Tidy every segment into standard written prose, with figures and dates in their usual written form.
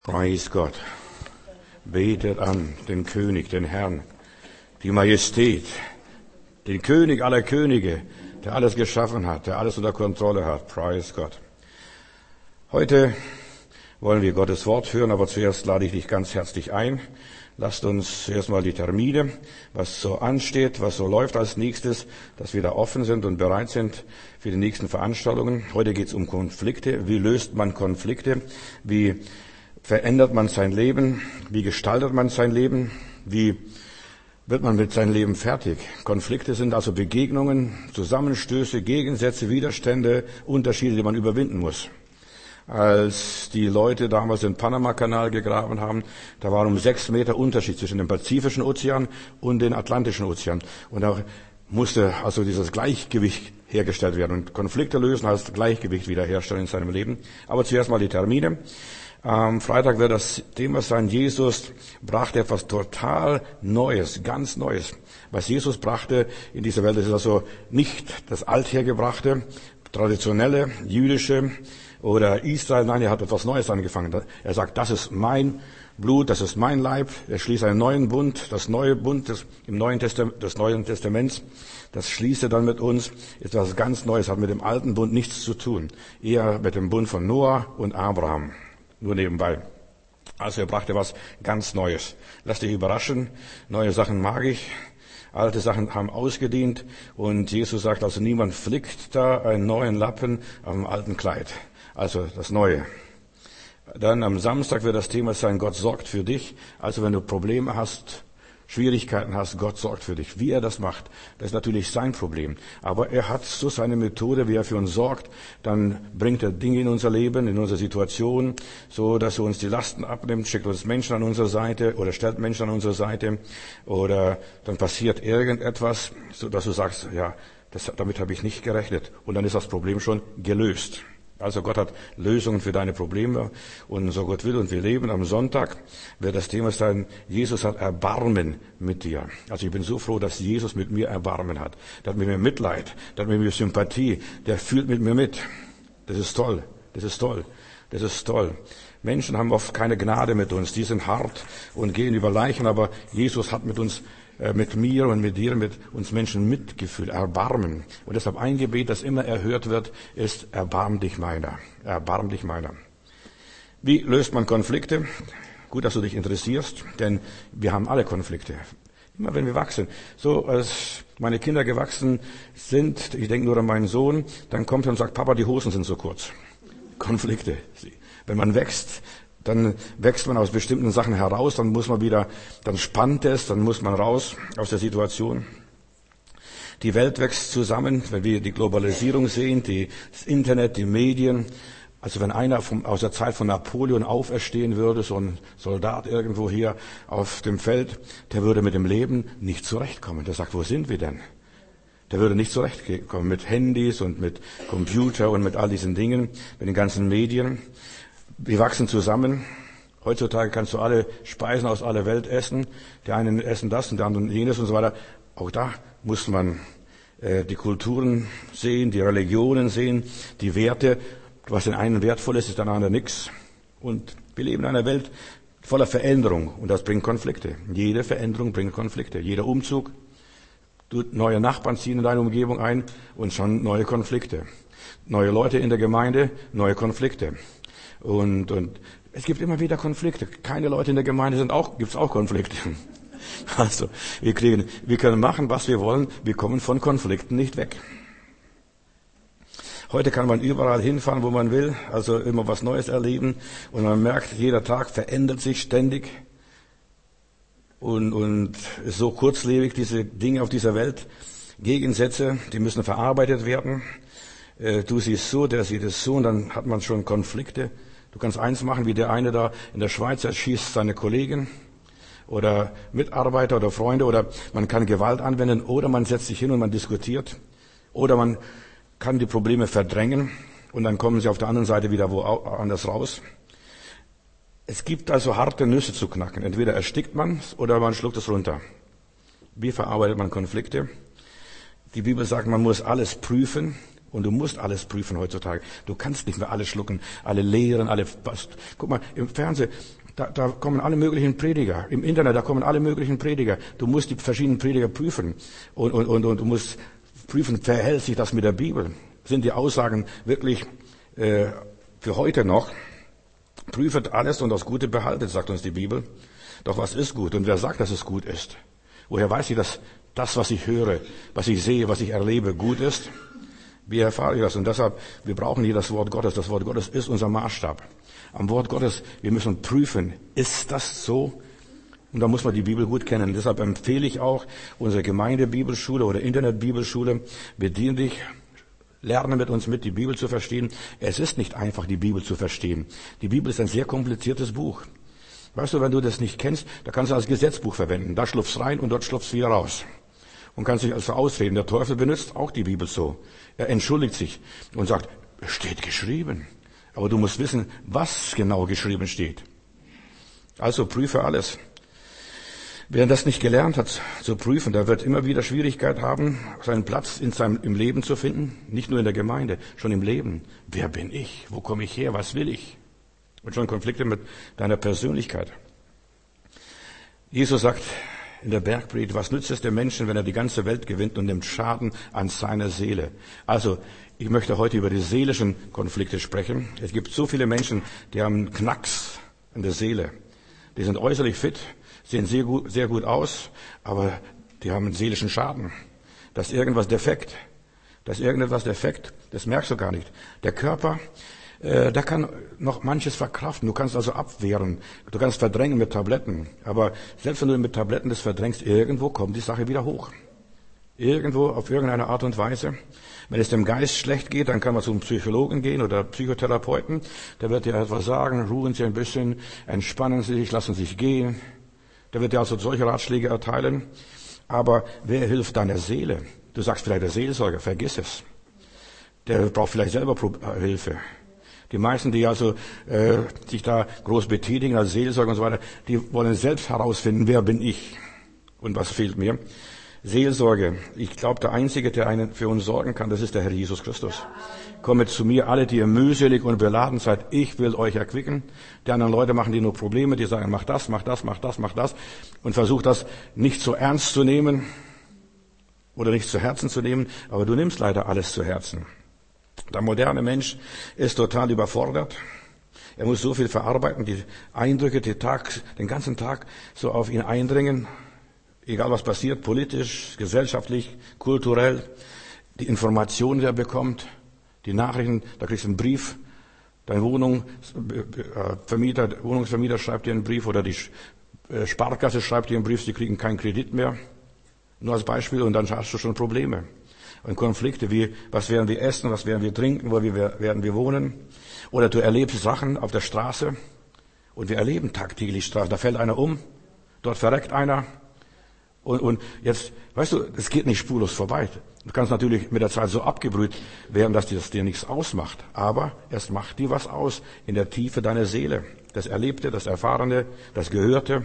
Preis Gott. Betet an den König, den Herrn, die Majestät, den König aller Könige, der alles geschaffen hat, der alles unter Kontrolle hat. Preis Gott. Heute wollen wir Gottes Wort hören, aber zuerst lade ich dich ganz herzlich ein. Lasst uns zuerst mal die Termine, was so ansteht, was so läuft als nächstes, dass wir da offen sind und bereit sind für die nächsten Veranstaltungen. Heute geht es um Konflikte. Wie löst man Konflikte? Wie verändert man sein Leben? Wie gestaltet man sein Leben? Wie wird man mit seinem Leben fertig? Konflikte sind also Begegnungen, Zusammenstöße, Gegensätze, Widerstände, Unterschiede, die man überwinden muss. Als die Leute damals den Panama-Kanal gegraben haben, da war 6 Meter Unterschied zwischen dem Pazifischen Ozean und dem Atlantischen Ozean. Und da musste also dieses Gleichgewicht hergestellt werden. Und Konflikte lösen heißt Gleichgewicht wiederherstellen in seinem Leben. Aber zuerst mal die Termine. Am Freitag wird das Thema sein, Jesus brachte etwas total Neues, ganz Neues. Was Jesus brachte in dieser Welt, das ist also nicht das Althergebrachte, traditionelle, jüdische oder Israel. Nein, er hat etwas Neues angefangen. Er sagt, das ist mein Blut, das ist mein Leib. Er schließt einen neuen Bund, das neue Bund des Neuen Testaments. Das schließt er dann mit uns. Ist etwas ganz Neues, hat mit dem alten Bund nichts zu tun. Eher mit dem Bund von Noah und Abraham. Nur nebenbei. Also er brachte was ganz Neues. Lass dich überraschen. Neue Sachen mag ich. Alte Sachen haben ausgedient. Und Jesus sagt also, niemand flickt da einen neuen Lappen auf dem alten Kleid. Also das Neue. Dann am Samstag wird das Thema sein, Gott sorgt für dich. Also wenn du Probleme hast, Schwierigkeiten hast, Gott sorgt für dich. Wie er das macht, das ist natürlich sein Problem. Aber er hat so seine Methode, wie er für uns sorgt. Dann bringt er Dinge in unser Leben, in unsere Situation, so dass er uns die Lasten abnimmt, schickt uns Menschen an unsere Seite oder stellt Menschen an unsere Seite. Oder dann passiert irgendetwas, so dass du sagst, ja, damit habe ich nicht gerechnet. Und dann ist das Problem schon gelöst. Also Gott hat Lösungen für deine Probleme und so Gott will und wir leben. Am Sonntag wird das Thema sein, Jesus hat Erbarmen mit dir. Also ich bin so froh, dass Jesus mit mir Erbarmen hat. Der hat mit mir Mitleid, der hat mit mir Sympathie, der fühlt mit mir mit. Das ist toll, das ist toll, das ist toll. Menschen haben oft keine Gnade mit uns, die sind hart und gehen über Leichen, aber Jesus hat mit uns mit mir und mit dir, mit uns Menschen Mitgefühl, Erbarmen. Und deshalb ein Gebet, das immer erhört wird, ist, erbarm dich meiner, erbarm dich meiner. Wie löst man Konflikte? Gut, dass du dich interessierst, denn wir haben alle Konflikte. Immer wenn wir wachsen. So, als meine Kinder gewachsen sind, ich denke nur an meinen Sohn, dann kommt er und sagt, Papa, die Hosen sind so kurz. Konflikte. Wenn man wächst, dann wächst man aus bestimmten Sachen heraus, dann muss man wieder, dann spannt es, dann muss man raus aus der Situation. Die Welt wächst zusammen, wenn wir die Globalisierung sehen, das Internet, die Medien. Also wenn einer aus der Zeit von Napoleon auferstehen würde, so ein Soldat irgendwo hier auf dem Feld, der würde mit dem Leben nicht zurechtkommen. Der sagt, wo sind wir denn? Der würde nicht zurechtkommen mit Handys und mit Computer und mit all diesen Dingen, mit den ganzen Medien. Wir wachsen zusammen. Heutzutage kannst du alle Speisen aus aller Welt essen. Die einen essen das und die anderen jenes und so weiter. Auch da muss man die Kulturen sehen, die Religionen sehen, die Werte. Was den einen wertvoll ist, ist den anderen nichts. Und wir leben in einer Welt voller Veränderung und das bringt Konflikte. Jede Veränderung bringt Konflikte. Jeder Umzug, neue Nachbarn ziehen in deine Umgebung ein und schon neue Konflikte. Neue Leute in der Gemeinde, neue Konflikte. Und es gibt immer wieder Konflikte. Keine Leute in der Gemeinde gibt's auch Konflikte. Also, wir können machen, was wir wollen. Wir kommen von Konflikten nicht weg. Heute kann man überall hinfahren, wo man will. Also immer was Neues erleben. Und man merkt, jeder Tag verändert sich ständig. Und ist so kurzlebig, diese Dinge auf dieser Welt. Gegensätze, die müssen verarbeitet werden. Du siehst so, der sieht es so. Und dann hat man schon Konflikte. Du kannst eins machen, wie der eine da in der Schweiz, er schießt seine Kollegen oder Mitarbeiter oder Freunde, oder man kann Gewalt anwenden, oder man setzt sich hin und man diskutiert, oder man kann die Probleme verdrängen und dann kommen sie auf der anderen Seite wieder woanders raus. Es gibt also harte Nüsse zu knacken. Entweder erstickt man es oder man schluckt es runter. Wie verarbeitet man Konflikte? Die Bibel sagt, man muss alles prüfen. Und du musst alles prüfen heutzutage. Du kannst nicht mehr alles schlucken, alle Lehren, guck mal, im Fernsehen, da kommen alle möglichen Prediger. Im Internet, da kommen alle möglichen Prediger. Du musst die verschiedenen Prediger prüfen. Und du musst prüfen, verhält sich das mit der Bibel? Sind die Aussagen wirklich für heute noch? Prüfet alles und das Gute behaltet, sagt uns die Bibel. Doch was ist gut? Und wer sagt, dass es gut ist? Woher weiß ich, dass das, was ich höre, was ich sehe, was ich erlebe, gut ist? Wie erfahre ich das? Und deshalb, wir brauchen hier das Wort Gottes. Das Wort Gottes ist unser Maßstab. Am Wort Gottes, wir müssen prüfen, ist das so? Und da muss man die Bibel gut kennen. Deshalb empfehle ich auch unsere Gemeindebibelschule oder Internetbibelschule, bediene dich, lerne mit uns mit, die Bibel zu verstehen. Es ist nicht einfach, die Bibel zu verstehen. Die Bibel ist ein sehr kompliziertes Buch. Weißt du, wenn du das nicht kennst, da kannst du als Gesetzbuch verwenden. Da schlupfst rein und dort schlupfst wieder raus. Und kannst dich also ausreden. Der Teufel benutzt auch die Bibel so. Er entschuldigt sich und sagt, es steht geschrieben. Aber du musst wissen, was genau geschrieben steht. Also prüfe alles. Wer das nicht gelernt hat zu prüfen, der wird immer wieder Schwierigkeit haben, seinen Platz im Leben zu finden. Nicht nur in der Gemeinde, schon im Leben. Wer bin ich? Wo komme ich her? Was will ich? Und schon Konflikte mit deiner Persönlichkeit. Jesus sagt in der Bergpredigt, was nützt es dem Menschen, wenn er die ganze Welt gewinnt und nimmt Schaden an seiner Seele? Also, ich möchte heute über die seelischen Konflikte sprechen. Es gibt so viele Menschen, die haben einen Knacks in der Seele. Die sind äußerlich fit, sehen sehr gut aus, aber die haben einen seelischen Schaden. Da ist irgendwas defekt. Das merkst du gar nicht. Der Körper, der kann noch manches verkraften. Du kannst also abwehren. Du kannst verdrängen mit Tabletten. Aber selbst wenn du mit Tabletten das verdrängst, irgendwo kommt die Sache wieder hoch. Irgendwo, auf irgendeine Art und Weise. Wenn es dem Geist schlecht geht, dann kann man zum Psychologen gehen oder Psychotherapeuten. Der wird dir etwas sagen, ruhen Sie ein bisschen, entspannen Sie sich, lassen Sie sich gehen. Der wird dir also solche Ratschläge erteilen. Aber wer hilft deiner Seele? Du sagst vielleicht der Seelsorger, vergiss es. Der braucht vielleicht selber Hilfe. Die meisten, die also sich da groß betätigen als Seelsorger und so weiter, die wollen selbst herausfinden, wer bin ich und was fehlt mir. Seelsorge. Ich glaube, der Einzige, der einen für uns sorgen kann, das ist der Herr Jesus Christus. Kommet zu mir, alle, die ihr mühselig und beladen seid. Ich will euch erquicken. Die anderen Leute machen dir nur Probleme. Die sagen, mach das. Und versuch das nicht so ernst zu nehmen oder nicht zu Herzen zu nehmen. Aber du nimmst leider alles zu Herzen. Der moderne Mensch ist total überfordert. Er muss so viel verarbeiten. Die Eindrücke, den ganzen Tag so auf ihn eindringen. Egal was passiert, politisch, gesellschaftlich, kulturell, die Informationen, die er bekommt, die Nachrichten, da kriegst du einen Brief, dein Wohnungsvermieter schreibt dir einen Brief oder die Sparkasse schreibt dir einen Brief, sie kriegen keinen Kredit mehr. Nur als Beispiel und dann hast du schon Probleme. Und Konflikte wie, was werden wir essen, was werden wir trinken, wo werden wir wohnen. Oder du erlebst Sachen auf der Straße und wir erleben tagtäglich Straßen, da fällt einer um, dort verreckt einer. Und jetzt, weißt du, es geht nicht spurlos vorbei. Du kannst natürlich mit der Zeit so abgebrüht werden, dass das dir nichts ausmacht. Aber es macht dir was aus in der Tiefe deiner Seele. Das Erlebte, das Erfahrene, das Gehörte.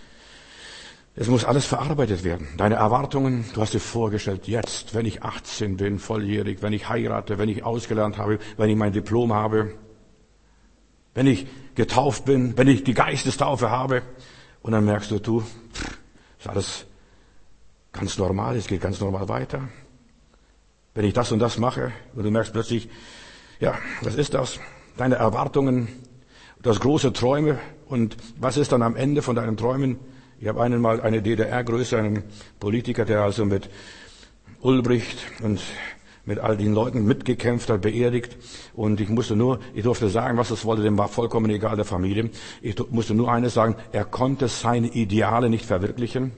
Es muss alles verarbeitet werden. Deine Erwartungen, du hast dir vorgestellt, jetzt, wenn ich 18 bin, volljährig, wenn ich heirate, wenn ich ausgelernt habe, wenn ich mein Diplom habe, wenn ich getauft bin, wenn ich die Geistestaufe habe. Und dann merkst du, ist alles ganz normal, es geht ganz normal weiter. Wenn ich das und das mache, und du merkst plötzlich, ja, was ist das? Deine Erwartungen, du hast große Träume, und was ist dann am Ende von deinen Träumen? Ich habe einmal eine DDR-Größe, einen Politiker, der also mit Ulbricht und mit all den Leuten mitgekämpft hat, beerdigt, und ich durfte sagen, was es wollte, dem war vollkommen egal, der Familie. Ich musste nur eines sagen, er konnte seine Ideale nicht verwirklichen.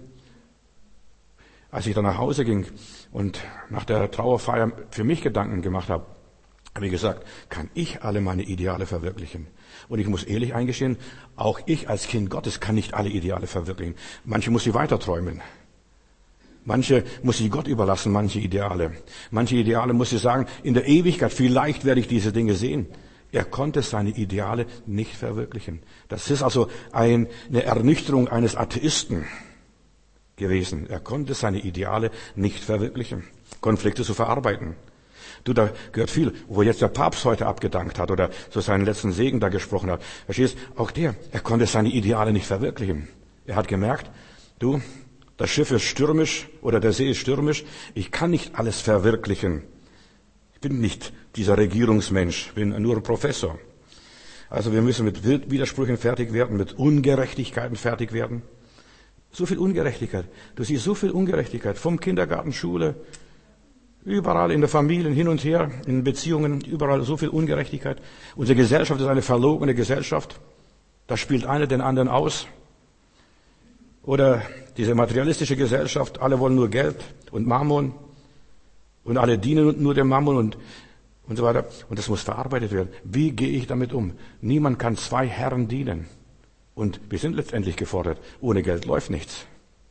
Als ich dann nach Hause ging und nach der Trauerfeier für mich Gedanken gemacht habe, habe ich gesagt, kann ich alle meine Ideale verwirklichen? Und ich muss ehrlich eingestehen, auch ich als Kind Gottes kann nicht alle Ideale verwirklichen. Manche muss ich weiter träumen. Manche muss ich Gott überlassen, manche Ideale. Manche Ideale muss ich sagen, in der Ewigkeit, vielleicht werde ich diese Dinge sehen. Er konnte seine Ideale nicht verwirklichen. Das ist also eine Ernüchterung eines Atheisten gewesen. Er konnte seine Ideale nicht verwirklichen. Konflikte zu verarbeiten. Du, da gehört viel, wo jetzt der Papst heute abgedankt hat oder so seinen letzten Segen da gesprochen hat. Verstehst? Auch er konnte seine Ideale nicht verwirklichen. Er hat gemerkt, du, das Schiff ist stürmisch oder der See ist stürmisch. Ich kann nicht alles verwirklichen. Ich bin nicht dieser Regierungsmensch, bin nur ein Professor. Also wir müssen mit Widersprüchen fertig werden, mit Ungerechtigkeiten fertig werden. So viel Ungerechtigkeit. Du siehst so viel Ungerechtigkeit vom Kindergarten, Schule, überall in der Familie, hin und her, in Beziehungen, überall so viel Ungerechtigkeit. Unsere Gesellschaft ist eine verlogene Gesellschaft. Da spielt einer den anderen aus. Oder diese materialistische Gesellschaft, alle wollen nur Geld und Mammon und alle dienen nur dem Mammon und so weiter. Und das muss verarbeitet werden. Wie gehe ich damit um? Niemand kann zwei Herren dienen. Und wir sind letztendlich gefordert. Ohne Geld läuft nichts.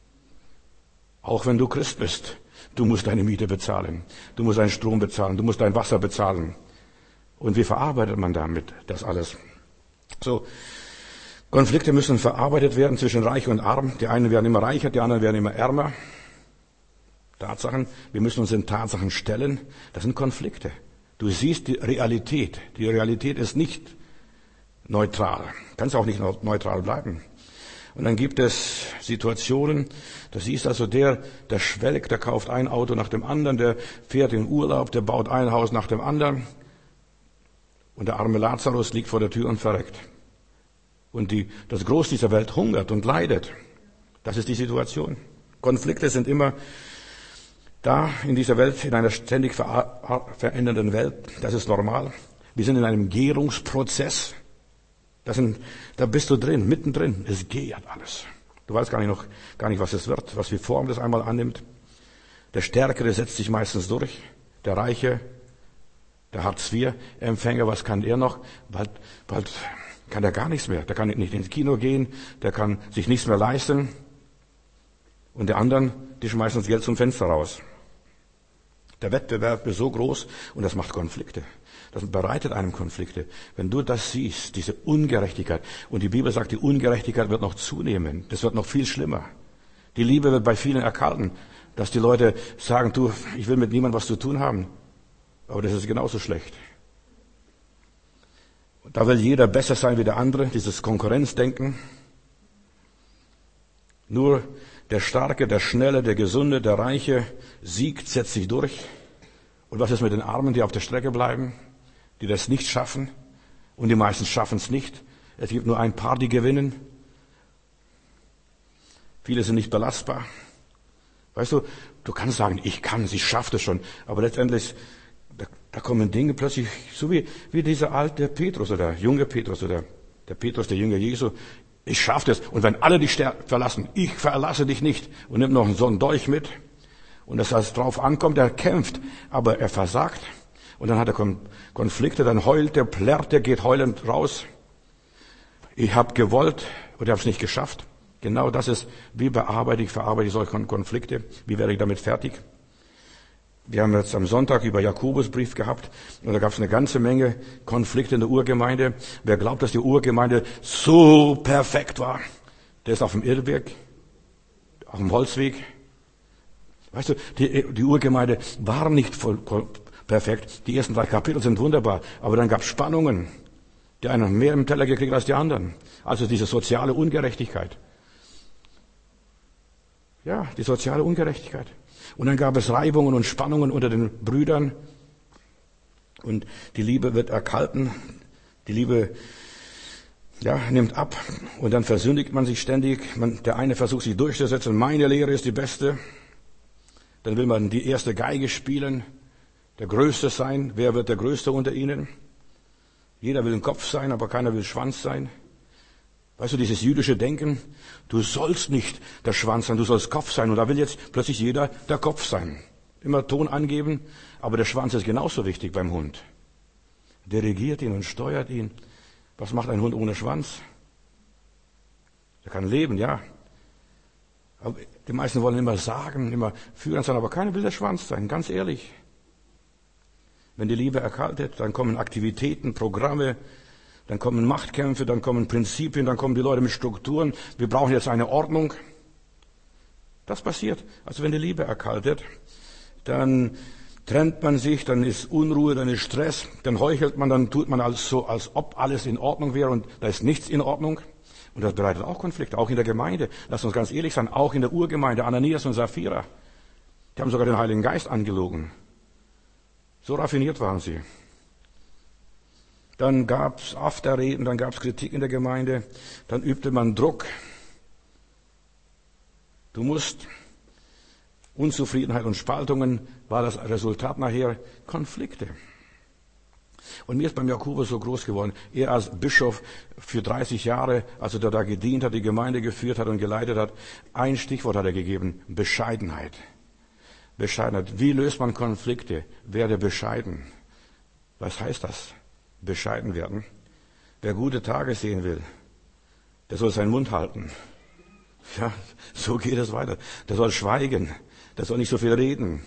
Auch wenn du Christ bist. Du musst deine Miete bezahlen. Du musst deinen Strom bezahlen. Du musst dein Wasser bezahlen. Und wie verarbeitet man damit das alles? So. Konflikte müssen verarbeitet werden zwischen Reich und Arm. Die einen werden immer reicher, die anderen werden immer ärmer. Tatsachen. Wir müssen uns den Tatsachen stellen. Das sind Konflikte. Du siehst die Realität. Die Realität ist nicht neutral. Kannst auch nicht neutral bleiben. Und dann gibt es Situationen, da siehst also der schwelgt, der kauft ein Auto nach dem anderen, der fährt in Urlaub, der baut ein Haus nach dem anderen. Und der arme Lazarus liegt vor der Tür und verreckt. Und das Groß dieser Welt hungert und leidet. Das ist die Situation. Konflikte sind immer da in dieser Welt, in einer ständig verändernden Welt. Das ist normal. Wir sind in einem Gärungsprozess. Da bist du drin, mittendrin. Es gärt alles. Du weißt gar nicht, was es wird, was für Form das einmal annimmt. Der Stärkere setzt sich meistens durch. Der Reiche, der Hartz-IV-Empfänger, was kann er noch? Bald kann er gar nichts mehr. Der kann nicht ins Kino gehen, der kann sich nichts mehr leisten. Und die anderen, die schmeißen das Geld zum Fenster raus. Der Wettbewerb ist so groß und das macht Konflikte. Das bereitet einem Konflikte. Wenn du das siehst, diese Ungerechtigkeit, und die Bibel sagt, die Ungerechtigkeit wird noch zunehmen, das wird noch viel schlimmer. Die Liebe wird bei vielen erkalten, dass die Leute sagen, du, ich will mit niemandem was zu tun haben. Aber das ist genauso schlecht. Da will jeder besser sein wie der andere, dieses Konkurrenzdenken. Nur der Starke, der Schnelle, der Gesunde, der Reiche siegt, setzt sich durch. Und was ist mit den Armen, die auf der Strecke bleiben, die das nicht schaffen? Und die meisten schaffen es nicht. Es gibt nur ein paar, die gewinnen. Viele sind nicht belastbar. Weißt du, du kannst sagen, ich schaffe das schon. Aber letztendlich, da kommen Dinge plötzlich, so wie dieser alte Petrus oder junge Petrus oder der Petrus, der Jünger Jesu. Ich schaffe das. Und wenn alle dich verlassen, ich verlasse dich nicht. Und nimm noch so einen Dolch mit. Und dass es drauf ankommt, er kämpft, aber er versagt. Und dann hat er Konflikte, dann heult er, plärrt er, geht heulend raus. Ich habe gewollt und ich habe es nicht geschafft. Genau das ist, wie verarbeite ich solche Konflikte? Wie werde ich damit fertig? Wir haben jetzt am Sonntag über Jakobusbrief gehabt und da gab es eine ganze Menge Konflikte in der Urgemeinde. Wer glaubt, dass die Urgemeinde so perfekt war, der ist auf dem Irrweg, auf dem Holzweg. Weißt du, die Urgemeinde war nicht voll perfekt. Die ersten 3 Kapitel sind wunderbar, aber dann gab es Spannungen. Die einen haben mehr im Teller gekriegt als die anderen. Also diese soziale Ungerechtigkeit. Ja, die soziale Ungerechtigkeit. Und dann gab es Reibungen und Spannungen unter den Brüdern. Und die Liebe wird erkalten. Die Liebe, nimmt ab. Und dann versündigt man sich ständig. Der eine versucht sich durchzusetzen. Meine Lehre ist die beste. Dann will man die erste Geige spielen. Der Größte sein. Wer wird der Größte unter ihnen? Jeder will ein Kopf sein, aber keiner will Schwanz sein. Weißt du, dieses jüdische Denken, du sollst nicht der Schwanz sein, du sollst Kopf sein. Und da will jetzt plötzlich jeder der Kopf sein. Immer Ton angeben, aber der Schwanz ist genauso wichtig beim Hund. Der regiert ihn und steuert ihn. Was macht ein Hund ohne Schwanz? Er kann leben, ja. Aber die meisten wollen immer sagen, immer führen sein, aber keiner will der Schwanz sein, ganz ehrlich. Wenn die Liebe erkaltet, dann kommen Aktivitäten, Programme, dann kommen Machtkämpfe, dann kommen Prinzipien, dann kommen die Leute mit Strukturen. Wir brauchen jetzt eine Ordnung. Das passiert. Also wenn die Liebe erkaltet, dann trennt man sich, dann ist Unruhe, dann ist Stress, dann heuchelt man, dann tut man als so, als ob alles in Ordnung wäre und da ist nichts in Ordnung. Und das bereitet auch Konflikte, auch in der Gemeinde. Lass uns ganz ehrlich sein, auch in der Urgemeinde, Ananias und Sapphira. Die haben sogar den Heiligen Geist angelogen. So raffiniert waren sie. Dann gab's Afterreden, dann gab's Kritik in der Gemeinde, dann übte man Druck. Du musst, Unzufriedenheit und Spaltungen war das Resultat nachher Konflikte. Und mir ist beim Jakobus so groß geworden, er als Bischof für 30 Jahre, als er da gedient hat, die Gemeinde geführt hat und geleitet hat, ein Stichwort hat er gegeben, Bescheidenheit. Bescheidenheit. Wie löst man Konflikte? Werde bescheiden. Was heißt das? Bescheiden werden. Wer gute Tage sehen will, der soll seinen Mund halten. Ja, so geht es weiter. Der soll schweigen. Der soll nicht so viel reden.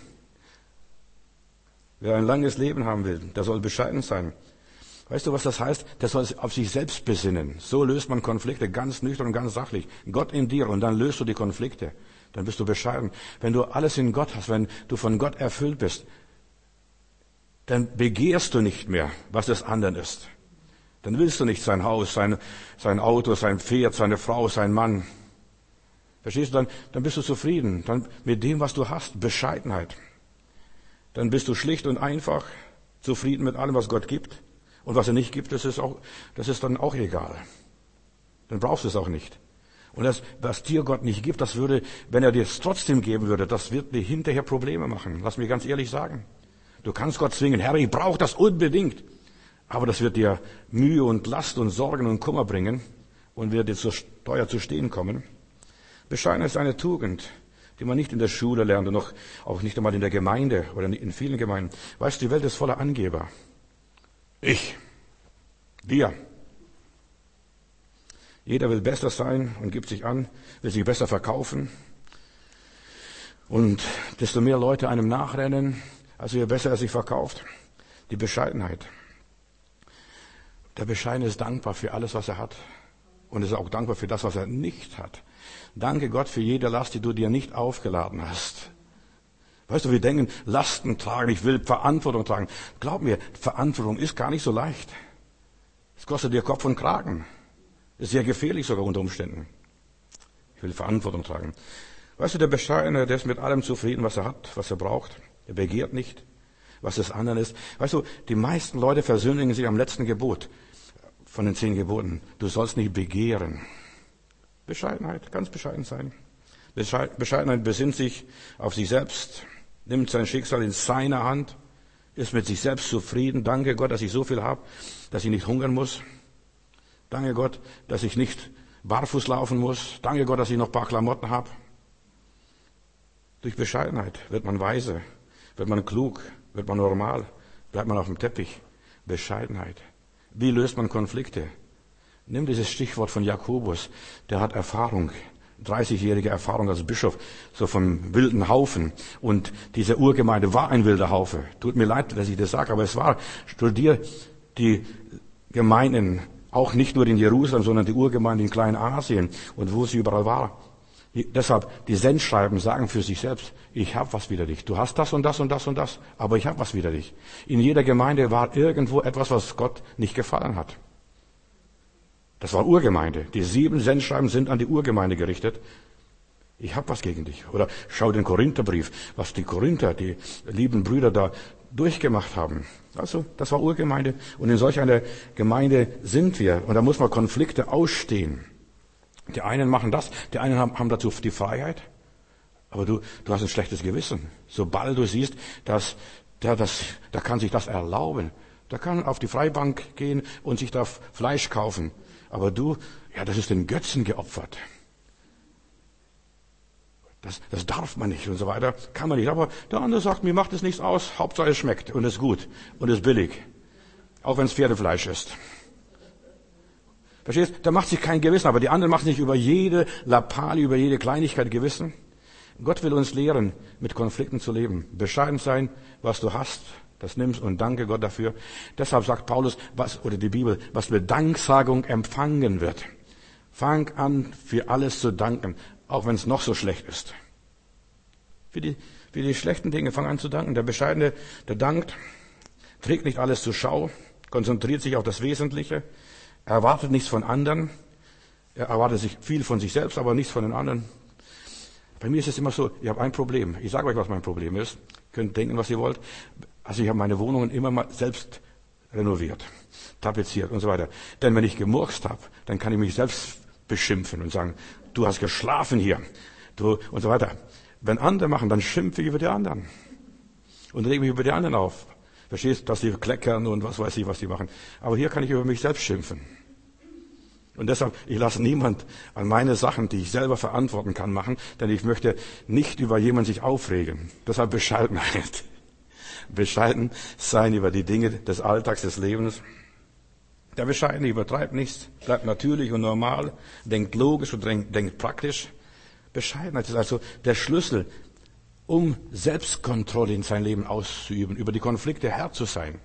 Wer ein langes Leben haben will, der soll bescheiden sein. Weißt du, was das heißt? Der soll auf sich selbst besinnen. So löst man Konflikte ganz nüchtern und ganz sachlich. Gott in dir und dann löst du die Konflikte. Dann bist du bescheiden. Wenn du alles in Gott hast, wenn du von Gott erfüllt bist, dann begehrst du nicht mehr, was des anderen ist. Dann willst du nicht sein Haus, sein Auto, sein Pferd, seine Frau, sein Mann. Verstehst du? Dann bist du zufrieden. Dann mit dem, was du hast, Bescheidenheit. Dann bist du schlicht und einfach zufrieden mit allem, was Gott gibt. Und was er nicht gibt, das ist dann auch egal. Dann brauchst du es auch nicht. Und das, was dir Gott nicht gibt, das würde, wenn er dir es trotzdem geben würde, das wird dir hinterher Probleme machen. Lass mich ganz ehrlich sagen. Du kannst Gott zwingen, Herr, ich brauche das unbedingt. Aber das wird dir Mühe und Last und Sorgen und Kummer bringen und wird dir zur Steuer zu stehen kommen. Bescheidenheit ist eine Tugend, die man nicht in der Schule lernt und auch nicht einmal in der Gemeinde oder in vielen Gemeinden. Weißt du, die Welt ist voller Angeber. Ich, wir. Jeder will besser sein und gibt sich an, will sich besser verkaufen. Und desto mehr Leute einem nachrennen, also je besser er sich verkauft. Die Bescheidenheit. Der Bescheidene ist dankbar für alles, was er hat. Und ist auch dankbar für das, was er nicht hat. Danke Gott für jede Last, die du dir nicht aufgeladen hast. Weißt du, wir denken, Lasten tragen, ich will Verantwortung tragen. Glaub mir, Verantwortung ist gar nicht so leicht. Es kostet dir Kopf und Kragen. Ist sehr gefährlich sogar unter Umständen. Ich will Verantwortung tragen. Weißt du, der Bescheidene, der ist mit allem zufrieden, was er hat, was er braucht. Er begehrt nicht, was des anderen ist. Weißt du, die meisten Leute versündigen sich am letzten Gebot von den 10 Geboten. Du sollst nicht begehren. Bescheidenheit, ganz bescheiden sein. Bescheidenheit besinnt sich auf sich selbst, nimmt sein Schicksal in seine Hand, ist mit sich selbst zufrieden. Danke Gott, dass ich so viel habe, dass ich nicht hungern muss. Danke Gott, dass ich nicht barfuß laufen muss. Danke Gott, dass ich noch ein paar Klamotten habe. Durch Bescheidenheit wird man weise, wird man klug, wird man normal, bleibt man auf dem Teppich. Bescheidenheit. Wie löst man Konflikte? Nimm dieses Stichwort von Jakobus, der hat Erfahrung, 30-jährige Erfahrung als Bischof, so vom wilden Haufen. Und diese Urgemeinde war ein wilder Haufe. Tut mir leid, dass ich das sage, aber es war. Studier die Gemeinden, auch nicht nur in Jerusalem, sondern die Urgemeinde in Kleinasien und wo sie überall war. Deshalb, die Sendschreiben sagen für sich selbst, ich habe was wider dich. Du hast das und das und das und das, aber ich habe was wider dich. In jeder Gemeinde war irgendwo etwas, was Gott nicht gefallen hat. Das war Urgemeinde. Die 7 Sendschreiben sind an die Urgemeinde gerichtet. Ich habe was gegen dich. Oder schau den Korintherbrief, was die Korinther, die lieben Brüder da durchgemacht haben. Also, das war Urgemeinde. Und in solch einer Gemeinde sind wir. Und da muss man Konflikte ausstehen. Die einen machen das, die einen haben dazu die Freiheit. Aber du hast ein schlechtes Gewissen. Sobald du siehst, dass da kann sich das erlauben. Der kann auf die Freibank gehen und sich da Fleisch kaufen. Aber das ist den Götzen geopfert. Das darf man nicht und so weiter. Kann man nicht. Aber der andere sagt, mir macht es nichts aus. Hauptsache es schmeckt und ist gut und ist billig. Auch wenn es Pferdefleisch ist. Verstehst? Da macht sich kein Gewissen. Aber die anderen machen sich über jede Lappalie, über jede Kleinigkeit Gewissen. Gott will uns lehren, mit Konflikten zu leben. Bescheiden sein, was du hast. Das nimmst und danke Gott dafür. Deshalb sagt Paulus, oder die Bibel, was mit Danksagung empfangen wird. Fang an, für alles zu danken, auch wenn es noch so schlecht ist. für die schlechten Dinge. Fang an zu danken. Der Bescheidene, der dankt, trägt nicht alles zur Schau, konzentriert sich auf das Wesentliche, erwartet nichts von anderen. Er erwartet sich viel von sich selbst, aber nichts von den anderen. Bei mir ist es immer so, ich habe ein Problem. Ich sage euch, was mein Problem ist. Ihr könnt denken, was ihr wollt. Also ich habe meine Wohnungen immer mal selbst renoviert, tapeziert und so weiter. Denn wenn ich gemurkst habe, dann kann ich mich selbst beschimpfen und sagen, du hast geschlafen hier, du und so weiter. Wenn andere machen, dann schimpfe ich über die anderen und rege mich über die anderen auf. Verstehst, dass die kleckern und was weiß ich, was die machen. Aber hier kann ich über mich selbst schimpfen. Und deshalb, ich lasse niemand an meine Sachen, die ich selber verantworten kann, machen, denn ich möchte nicht über jemanden sich aufregen. Deshalb Bescheidenheit. Bescheiden sein über die Dinge des Alltags, des Lebens. Der Bescheidene übertreibt nichts, bleibt natürlich und normal, denkt logisch und denkt praktisch. Bescheidenheit ist also der Schlüssel, um Selbstkontrolle in sein Leben auszuüben, über die Konflikte Herr zu sein.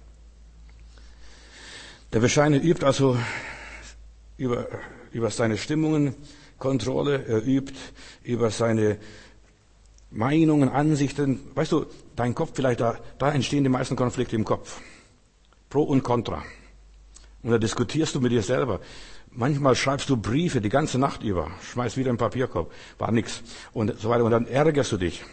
Der Bescheidene übt also über seine Stimmungen Kontrolle, er übt über seine Meinungen, Ansichten. Weißt du, dein Kopf, vielleicht da entstehen die meisten Konflikte im Kopf. Pro und Contra. Und da diskutierst du mit dir selber. Manchmal schreibst du Briefe die ganze Nacht über, schmeißt wieder im Papierkorb, war nix und so weiter. Und dann ärgerst du dich.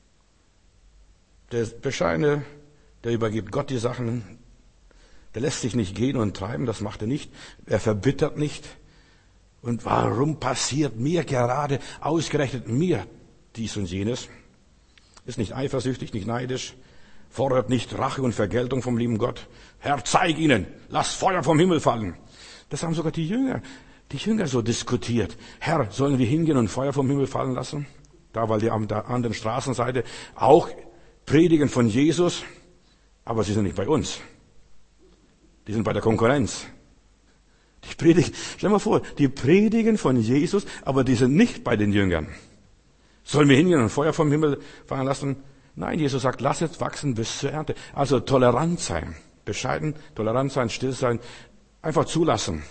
Der Bescheidene, der übergibt Gott die Sachen, der lässt sich nicht gehen und treiben, das macht er nicht. Er verbittert nicht. Und warum passiert mir gerade, ausgerechnet mir, dies und jenes? Ist nicht eifersüchtig, nicht neidisch, fordert nicht Rache und Vergeltung vom lieben Gott. Herr, zeig ihnen, lass Feuer vom Himmel fallen. Das haben sogar die Jünger so diskutiert. Herr, sollen wir hingehen und Feuer vom Himmel fallen lassen? Da, weil die an der anderen Straßenseite auch predigen von Jesus, aber sie sind nicht bei uns. Die sind bei der Konkurrenz. Die predigen, stell mal vor, die predigen von Jesus, aber die sind nicht bei den Jüngern. Sollen wir hingehen und Feuer vom Himmel fallen lassen? Nein, Jesus sagt, lass es wachsen bis zur Ernte. Also tolerant sein, bescheiden, tolerant sein, still sein, einfach zulassen.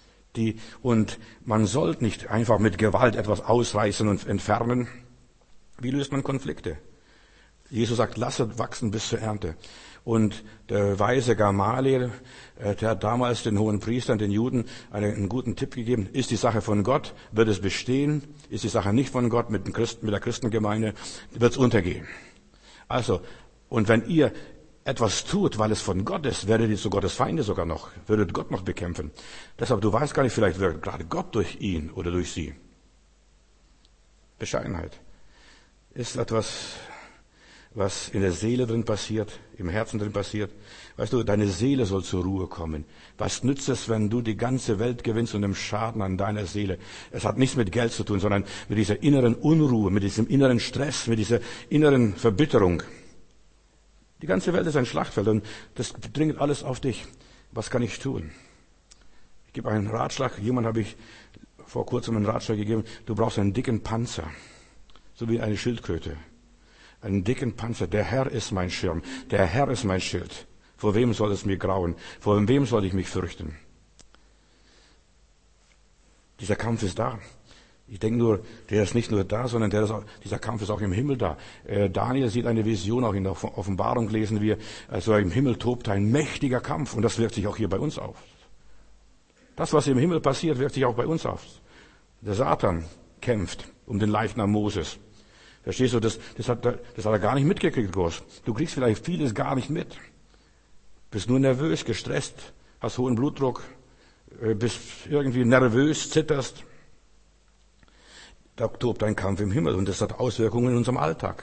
Und man sollte nicht einfach mit Gewalt etwas ausreißen und entfernen. Wie löst man Konflikte? Jesus sagt, lass es wachsen bis zur Ernte. Und der weise Gamaliel, der hat damals den hohen Priestern, den Juden, einen guten Tipp gegeben. Ist die Sache von Gott, wird es bestehen. Ist die Sache nicht von Gott, mit der Christengemeinde, wird es untergehen. Also, und wenn ihr etwas tut, weil es von Gott ist, werdet ihr zu Gottes Feinde sogar noch, würdet Gott noch bekämpfen. Deshalb, du weißt gar nicht, vielleicht wirkt gerade Gott durch ihn oder durch sie. Bescheidenheit ist etwas, was in der Seele drin passiert, im Herzen drin passiert. Weißt du, deine Seele soll zur Ruhe kommen. Was nützt es, wenn du die ganze Welt gewinnst und dem Schaden an deiner Seele? Es hat nichts mit Geld zu tun, sondern mit dieser inneren Unruhe, mit diesem inneren Stress, mit dieser inneren Verbitterung. Die ganze Welt ist ein Schlachtfeld und das dringt alles auf dich. Was kann ich tun? Ich gebe einen Ratschlag. Jemand habe ich vor kurzem einen Ratschlag gegeben. Du brauchst einen dicken Panzer, so wie eine Schildkröte. Einen dicken Panzer. Der Herr ist mein Schirm. Der Herr ist mein Schild. Vor wem soll es mir grauen? Vor wem soll ich mich fürchten? Dieser Kampf ist da. Ich denke nur, der ist nicht nur da, sondern dieser Kampf ist auch im Himmel da. Daniel sieht eine Vision, auch in der Offenbarung lesen wir, also im Himmel tobt ein mächtiger Kampf und das wirkt sich auch hier bei uns auf. Das, was im Himmel passiert, wirkt sich auch bei uns auf. Der Satan kämpft um den Leichnam Moses. Verstehst du, das hat er gar nicht mitgekriegt, groß. Du kriegst vielleicht vieles gar nicht mit. Bist nur nervös, gestresst, hast hohen Blutdruck, bist irgendwie nervös, zitterst. Da tobt ein Kampf im Himmel und das hat Auswirkungen in unserem Alltag.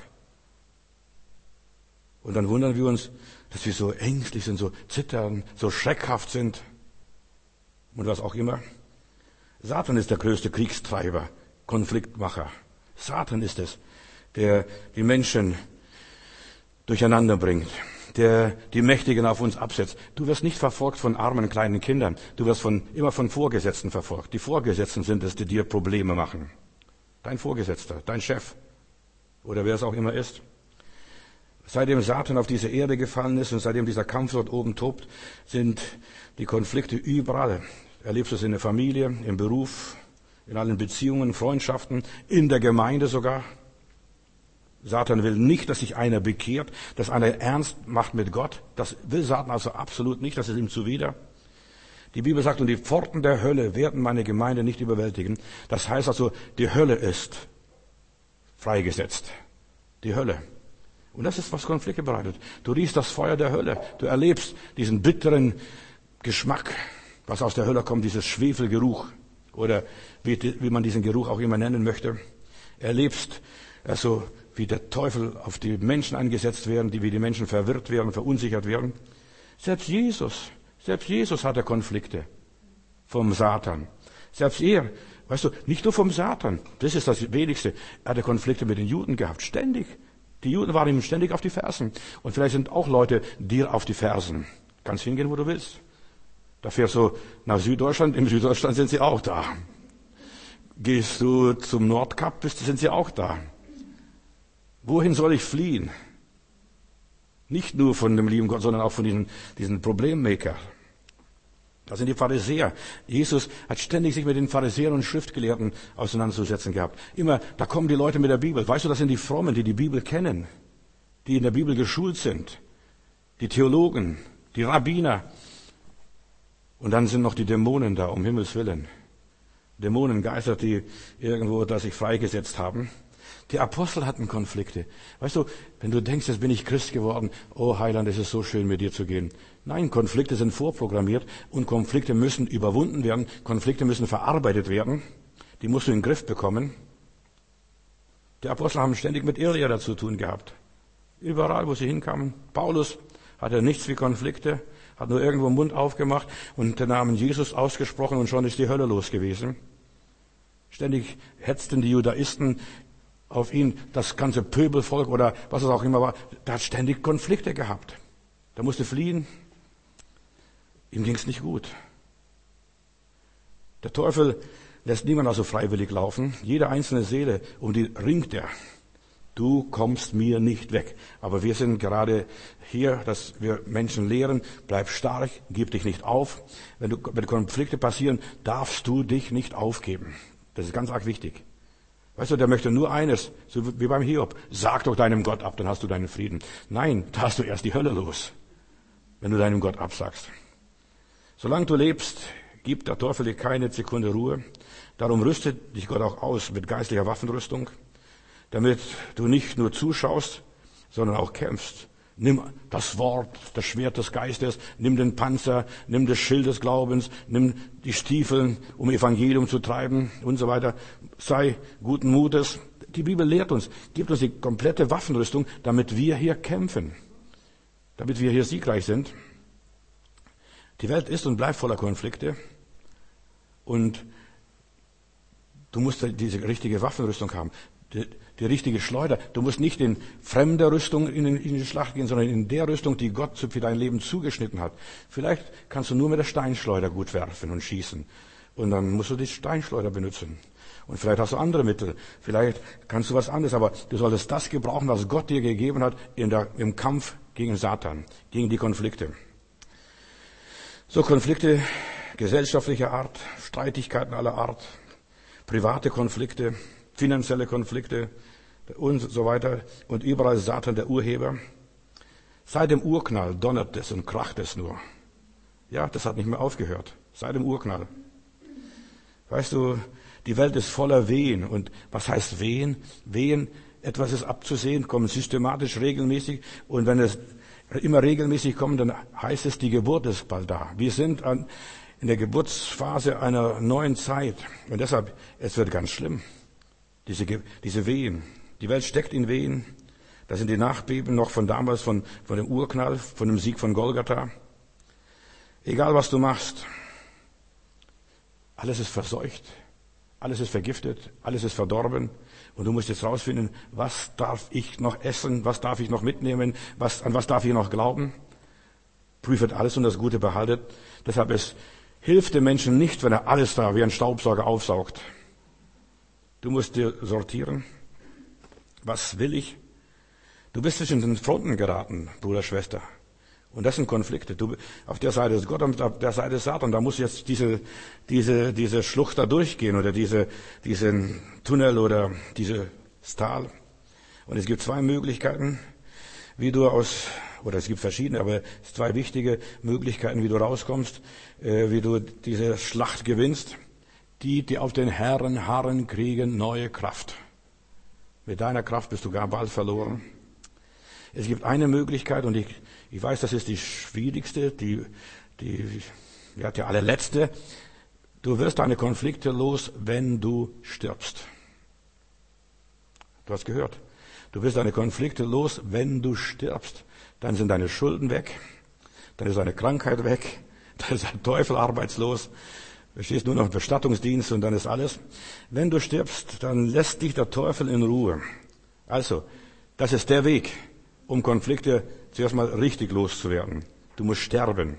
Und dann wundern wir uns, dass wir so ängstlich sind, so zittern, so schreckhaft sind und was auch immer. Satan ist der größte Kriegstreiber, Konfliktmacher. Satan ist es, der die Menschen durcheinander bringt, der die Mächtigen auf uns absetzt. Du wirst nicht verfolgt von armen kleinen Kindern, du wirst immer von Vorgesetzten verfolgt. Die Vorgesetzten sind es, die dir Probleme machen. Dein Vorgesetzter, dein Chef oder wer es auch immer ist. Seitdem Satan auf diese Erde gefallen ist und seitdem dieser Kampf dort oben tobt, sind die Konflikte überall. Erlebst du es in der Familie, im Beruf, in allen Beziehungen, Freundschaften, in der Gemeinde sogar. Satan will nicht, dass sich einer bekehrt, dass einer ernst macht mit Gott. Das will Satan also absolut nicht, das ist ihm zuwider. Die Bibel sagt, und die Pforten der Hölle werden meine Gemeinde nicht überwältigen. Das heißt also, die Hölle ist freigesetzt. Die Hölle. Und das ist, was Konflikte bereitet. Du riechst das Feuer der Hölle. Du erlebst diesen bitteren Geschmack, was aus der Hölle kommt, dieses Schwefelgeruch. Oder wie man diesen Geruch auch immer nennen möchte. Erlebst also, wie der Teufel auf die Menschen eingesetzt werden, wie die Menschen verwirrt werden, verunsichert werden. Selbst Jesus hatte Konflikte vom Satan. Selbst er, weißt du, nicht nur vom Satan, das ist das Wenigste. Er hatte Konflikte mit den Juden gehabt, ständig. Die Juden waren ihm ständig auf die Fersen. Und vielleicht sind auch Leute dir auf die Fersen. Kannst hingehen, wo du willst. Da fährst du nach Süddeutschland, im Süddeutschland sind sie auch da. Gehst du zum Nordkap, sind sie auch da. Wohin soll ich fliehen? Nicht nur von dem lieben Gott, sondern auch von diesen Problemmaker. Das sind die Pharisäer. Jesus hat ständig sich mit den Pharisäern und Schriftgelehrten auseinanderzusetzen gehabt. Immer, da kommen die Leute mit der Bibel. Weißt du, das sind die Frommen, die die Bibel kennen, die in der Bibel geschult sind. Die Theologen, die Rabbiner. Und dann sind noch die Dämonen da, um Himmels Willen. Dämonengeister, die irgendwo da sich freigesetzt haben. Die Apostel hatten Konflikte. Weißt du, wenn du denkst, jetzt bin ich Christ geworden, oh Heiland, es ist so schön, mit dir zu gehen. Nein, Konflikte sind vorprogrammiert und Konflikte müssen überwunden werden. Konflikte müssen verarbeitet werden. Die musst du in den Griff bekommen. Die Apostel haben ständig mit Irrlehrer zu tun gehabt. Überall, wo sie hinkamen. Paulus hatte nichts wie Konflikte, hat nur irgendwo den Mund aufgemacht und den Namen Jesus ausgesprochen und schon ist die Hölle los gewesen. Ständig hetzten die Judaisten auf ihn, das ganze Pöbelvolk oder was es auch immer war, der hat ständig Konflikte gehabt. Der musste fliehen. Ihm ging's nicht gut. Der Teufel lässt niemand also freiwillig laufen. Jede einzelne Seele, um die ringt er. Du kommst mir nicht weg. Aber wir sind gerade hier, dass wir Menschen lehren, bleib stark, gib dich nicht auf. Wenn Konflikte passieren, darfst du dich nicht aufgeben. Das ist ganz arg wichtig. Weißt du, der möchte nur eines, so wie beim Hiob. Sag doch deinem Gott ab, dann hast du deinen Frieden. Nein, da hast du erst die Hölle los, wenn du deinem Gott absagst. Solange du lebst, gibt der Teufel dir keine Sekunde Ruhe. Darum rüstet dich Gott auch aus mit geistlicher Waffenrüstung, damit du nicht nur zuschaust, sondern auch kämpfst. Nimm das Wort, das Schwert des Geistes, nimm den Panzer, nimm das Schild des Glaubens, nimm die Stiefel, um Evangelium zu treiben und so weiter. Sei guten Mutes. Die Bibel lehrt uns, gibt uns die komplette Waffenrüstung, damit wir hier kämpfen, damit wir hier siegreich sind. Die Welt ist und bleibt voller Konflikte und du musst diese richtige Waffenrüstung haben. Die richtige Schleuder. Du musst nicht in fremder Rüstung in die Schlacht gehen, sondern in der Rüstung, die Gott für dein Leben zugeschnitten hat. Vielleicht kannst du nur mit der Steinschleuder gut werfen und schießen. Und dann musst du die Steinschleuder benutzen. Und vielleicht hast du andere Mittel. Vielleicht kannst du was anderes. Aber du solltest das gebrauchen, was Gott dir gegeben hat im Kampf gegen Satan, gegen die Konflikte. So Konflikte gesellschaftlicher Art, Streitigkeiten aller Art, private Konflikte, finanzielle Konflikte und so weiter. Und überall ist Satan der Urheber. Seit dem Urknall donnert es und kracht es nur. Ja, das hat nicht mehr aufgehört. Seit dem Urknall. Weißt du, die Welt ist voller Wehen. Und was heißt Wehen? Wehen, etwas ist abzusehen, kommen systematisch, regelmäßig. Und wenn es immer regelmäßig kommt, dann heißt es, die Geburt ist bald da. Wir sind in der Geburtsphase einer neuen Zeit. Und deshalb, es wird ganz schlimm. Diese Wehen. Die Welt steckt in Wehen. Das sind die Nachbeben noch von damals, von dem Urknall, von dem Sieg von Golgatha. Egal was du machst. Alles ist verseucht. Alles ist vergiftet. Alles ist verdorben. Und du musst jetzt rausfinden, was darf ich noch essen? Was darf ich noch mitnehmen? An was darf ich noch glauben? Prüfet alles und das Gute behaltet. Deshalb es hilft dem Menschen nicht, wenn er alles da wie ein Staubsauger aufsaugt. Du musst dir sortieren. Was will ich? Du bist zwischen den Fronten geraten, Bruder, Schwester. Und das sind Konflikte. Auf der Seite ist Gott und auf der Seite ist Satan. Da muss jetzt diese Schlucht da durchgehen oder diesen Tunnel oder dieses Tal. Und es gibt zwei Möglichkeiten, oder es gibt verschiedene, aber zwei wichtige Möglichkeiten, wie du rauskommst, wie du diese Schlacht gewinnst. Die auf den Herrn harren, kriegen neue Kraft. Mit deiner Kraft bist du gar bald verloren. Es gibt eine Möglichkeit, und ich weiß, das ist die schwierigste, die allerletzte. Du wirst deine Konflikte los, wenn du stirbst. Du hast gehört. Du wirst deine Konflikte los, wenn du stirbst. Dann sind deine Schulden weg, dann ist deine Krankheit weg, dann ist der Teufel arbeitslos, du stehst nur noch im Bestattungsdienst und dann ist alles. Wenn du stirbst, dann lässt dich der Teufel in Ruhe. Also, das ist der Weg, um Konflikte zuerst mal richtig loszuwerden. Du musst sterben.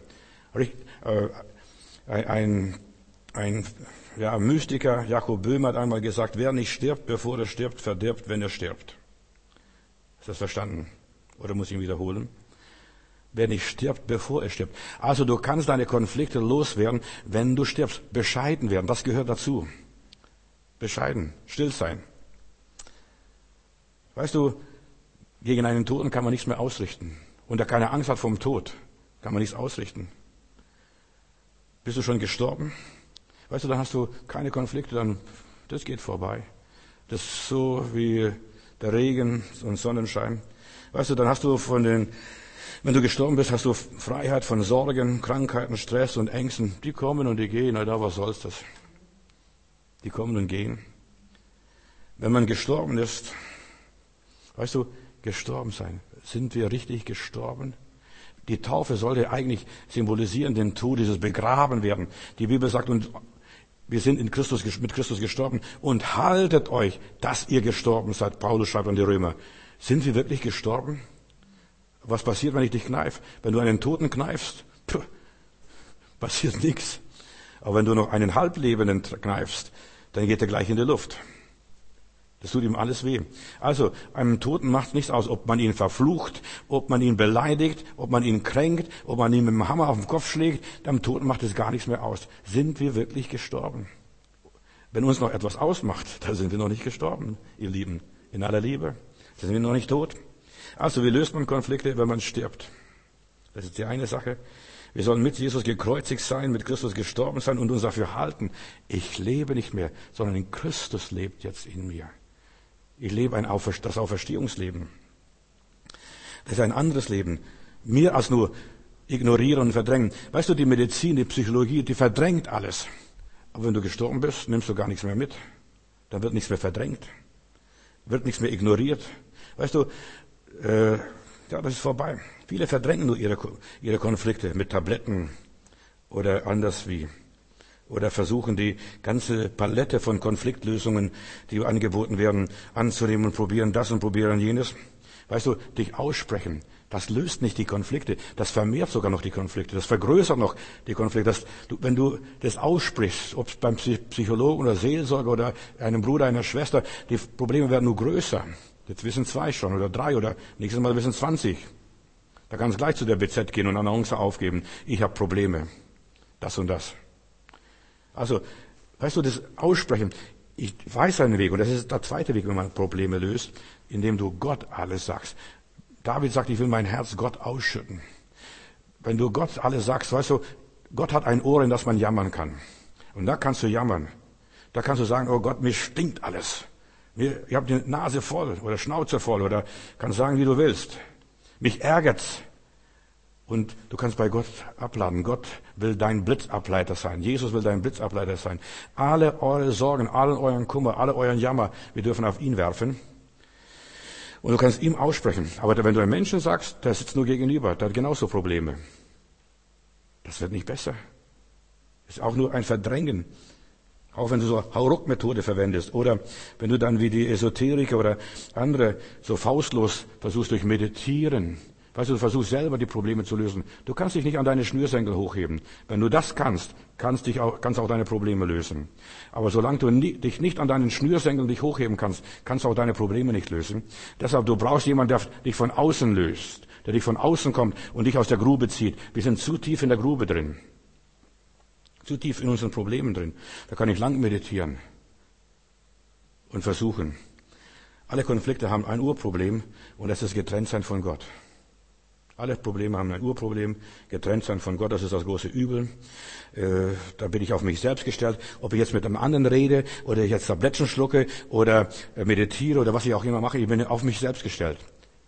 Ein Mystiker, Jakob Böhm, hat einmal gesagt, wer nicht stirbt, bevor er stirbt, verdirbt, wenn er stirbt. Ist das verstanden? Oder muss ich ihn wiederholen? Wer nicht stirbt, bevor er stirbt. Also du kannst deine Konflikte loswerden, wenn du stirbst. Bescheiden werden, das gehört dazu. Bescheiden, still sein. Weißt du, gegen einen Toten kann man nichts mehr ausrichten. Und der keine Angst hat vom Tod, kann man nichts ausrichten. Bist du schon gestorben? Weißt du, dann hast du keine Konflikte, das geht vorbei. Das ist so wie der Regen und Sonnenschein. Weißt du, dann hast du wenn du gestorben bist, hast du Freiheit von Sorgen, Krankheiten, Stress und Ängsten. Die kommen und die gehen. Na, was soll's das? Die kommen und gehen. Wenn man gestorben ist, weißt du, gestorben sein. Sind wir richtig gestorben? Die Taufe sollte eigentlich symbolisieren den Tod, dieses Begraben werden. Die Bibel sagt, und wir sind mit Christus gestorben und haltet euch, dass ihr gestorben seid. Paulus schreibt an die Römer. Sind wir wirklich gestorben? Was passiert, wenn ich dich kneife? Wenn du einen Toten kneifst, passiert nichts. Aber wenn du noch einen Halblebenden kneifst, dann geht er gleich in die Luft. Das tut ihm alles weh. Also, einem Toten macht nichts aus, ob man ihn verflucht, ob man ihn beleidigt, ob man ihn kränkt, ob man ihn mit dem Hammer auf den Kopf schlägt. Dem Toten macht es gar nichts mehr aus. Sind wir wirklich gestorben? Wenn uns noch etwas ausmacht, dann sind wir noch nicht gestorben, ihr Lieben. In aller Liebe. Dann sind wir noch nicht tot. Also, wie löst man Konflikte, wenn man stirbt? Das ist die eine Sache. Wir sollen mit Jesus gekreuzigt sein, mit Christus gestorben sein und uns dafür halten. Ich lebe nicht mehr, sondern in Christus lebt jetzt in mir. Ich lebe das Auferstehungsleben. Das ist ein anderes Leben. Mehr als nur ignorieren und verdrängen. Weißt du, die Medizin, die Psychologie, die verdrängt alles. Aber wenn du gestorben bist, nimmst du gar nichts mehr mit. Dann wird nichts mehr verdrängt. Wird nichts mehr ignoriert. Weißt du, das ist vorbei. Viele verdrängen nur ihre Konflikte mit Tabletten oder anders wie. Oder versuchen die ganze Palette von Konfliktlösungen, die angeboten werden, anzunehmen und probieren das und probieren jenes. Weißt du, dich aussprechen, das löst nicht die Konflikte, das vermehrt sogar noch die Konflikte, das vergrößert noch die Konflikte. Wenn du das aussprichst, ob es beim Psychologen oder Seelsorger oder einem Bruder, einer Schwester, die Probleme werden nur größer. Jetzt wissen 2 schon oder 3 oder nächstes Mal wissen 20. Da kannst du gleich zu der BZ gehen und eine Annonce aufgeben. Ich habe Probleme. Das und das. Also, weißt du, das Aussprechen, ich weiß einen Weg, und das ist der zweite Weg, wenn man Probleme löst, indem du Gott alles sagst. David sagt, ich will mein Herz Gott ausschütten. Wenn du Gott alles sagst, weißt du, Gott hat ein Ohr, in das man jammern kann. Und da kannst du jammern. Da kannst du sagen, oh Gott, mir stinkt alles. Ich habe die Nase voll oder Schnauze voll oder kannst sagen, wie du willst. Mich ärgert's. Und du kannst bei Gott abladen. Gott will dein Blitzableiter sein. Jesus will dein Blitzableiter sein. Alle eure Sorgen, allen euren Kummer, alle euren Jammer, wir dürfen auf ihn werfen. Und du kannst ihm aussprechen. Aber wenn du einem Menschen sagst, der sitzt nur gegenüber, der hat genauso Probleme. Das wird nicht besser. Das ist auch nur ein Verdrängen. Auch wenn du so Hauruck-Methode verwendest. Oder wenn du dann wie die Esoteriker oder andere so faustlos versuchst durch Meditieren. Weißt du, du versuchst selber die Probleme zu lösen. Du kannst dich nicht an deine Schnürsenkel hochheben. Wenn du das kannst du auch deine Probleme lösen. Aber solange du dich nicht an deinen Schnürsenkeln dich hochheben kannst du auch deine Probleme nicht lösen. Deshalb, du brauchst jemanden, der dich von außen löst, der dich von außen kommt und dich aus der Grube zieht. Wir sind zu tief in der Grube drin. Zu tief in unseren Problemen drin. Da kann ich lang meditieren und versuchen. Alle Konflikte haben ein Urproblem und das ist Getrenntsein von Gott. Alle Probleme haben ein Urproblem, Getrenntsein von Gott, das ist das große Übel. Da bin ich auf mich selbst gestellt, ob ich jetzt mit einem anderen rede oder ich jetzt Tabletten schlucke oder meditiere oder was ich auch immer mache, ich bin auf mich selbst gestellt.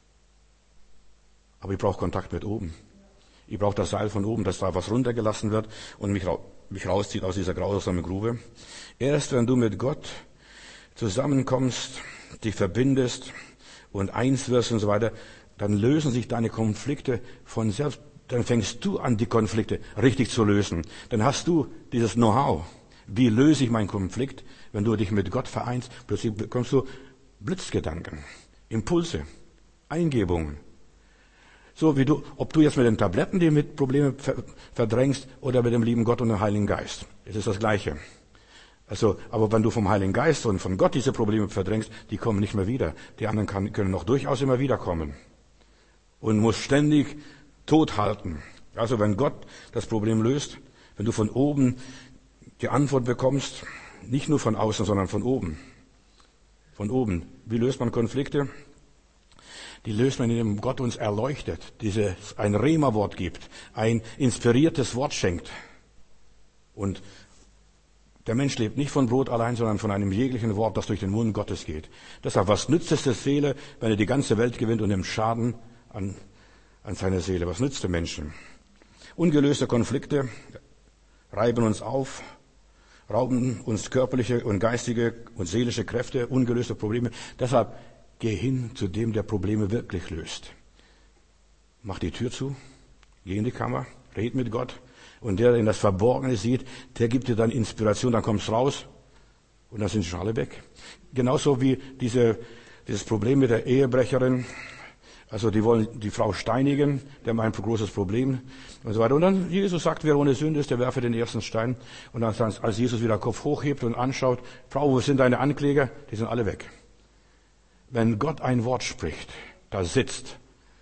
Aber ich brauche Kontakt mit oben. Ich brauche das Seil von oben, dass da was runtergelassen wird und mich rauszieht aus dieser grausamen Grube. Erst wenn du mit Gott zusammenkommst, dich verbindest und eins wirst und so weiter, dann lösen sich deine Konflikte von selbst. Dann fängst du an, die Konflikte richtig zu lösen. Dann hast du dieses Know-how. Wie löse ich meinen Konflikt? Wenn du dich mit Gott vereinst, plötzlich bekommst du Blitzgedanken, Impulse, Eingebungen. So wie ob du jetzt mit den Tabletten die mit Probleme verdrängst oder mit dem lieben Gott und dem Heiligen Geist. Es ist das Gleiche. Also, aber wenn du vom Heiligen Geist und von Gott diese Probleme verdrängst, die kommen nicht mehr wieder. Die anderen können noch durchaus immer wieder kommen. Und muss ständig tot halten. Also wenn Gott das Problem löst, wenn du von oben die Antwort bekommst, nicht nur von außen, sondern von oben. Von oben. Wie löst man Konflikte? Die löst man, indem Gott uns erleuchtet, ein Rema-Wort gibt, ein inspiriertes Wort schenkt. Und der Mensch lebt nicht von Brot allein, sondern von einem jeglichen Wort, das durch den Mund Gottes geht. Deshalb, was nützt es der Seele, wenn er die ganze Welt gewinnt und nimmt Schaden an seiner Seele? Was nützt dem Menschen? Ungelöste Konflikte reiben uns auf, rauben uns körperliche und geistige und seelische Kräfte, ungelöste Probleme. Deshalb geh hin zu dem, der Probleme wirklich löst. Mach die Tür zu, geh in die Kammer, red mit Gott. Und der in das Verborgene sieht, der gibt dir dann Inspiration, dann kommst raus und dann sind schon alle weg. Genauso wie dieses Problem mit der Ehebrecherin. Also die wollen die Frau steinigen, der haben ein großes Problem und so weiter. Und dann Jesus sagt, wer ohne Sünde ist, der werfe den ersten Stein. Und dann, als Jesus wieder Kopf hochhebt und anschaut, Frau, wo sind deine Ankläger? Die sind alle weg. Wenn Gott ein Wort spricht, da sitzt,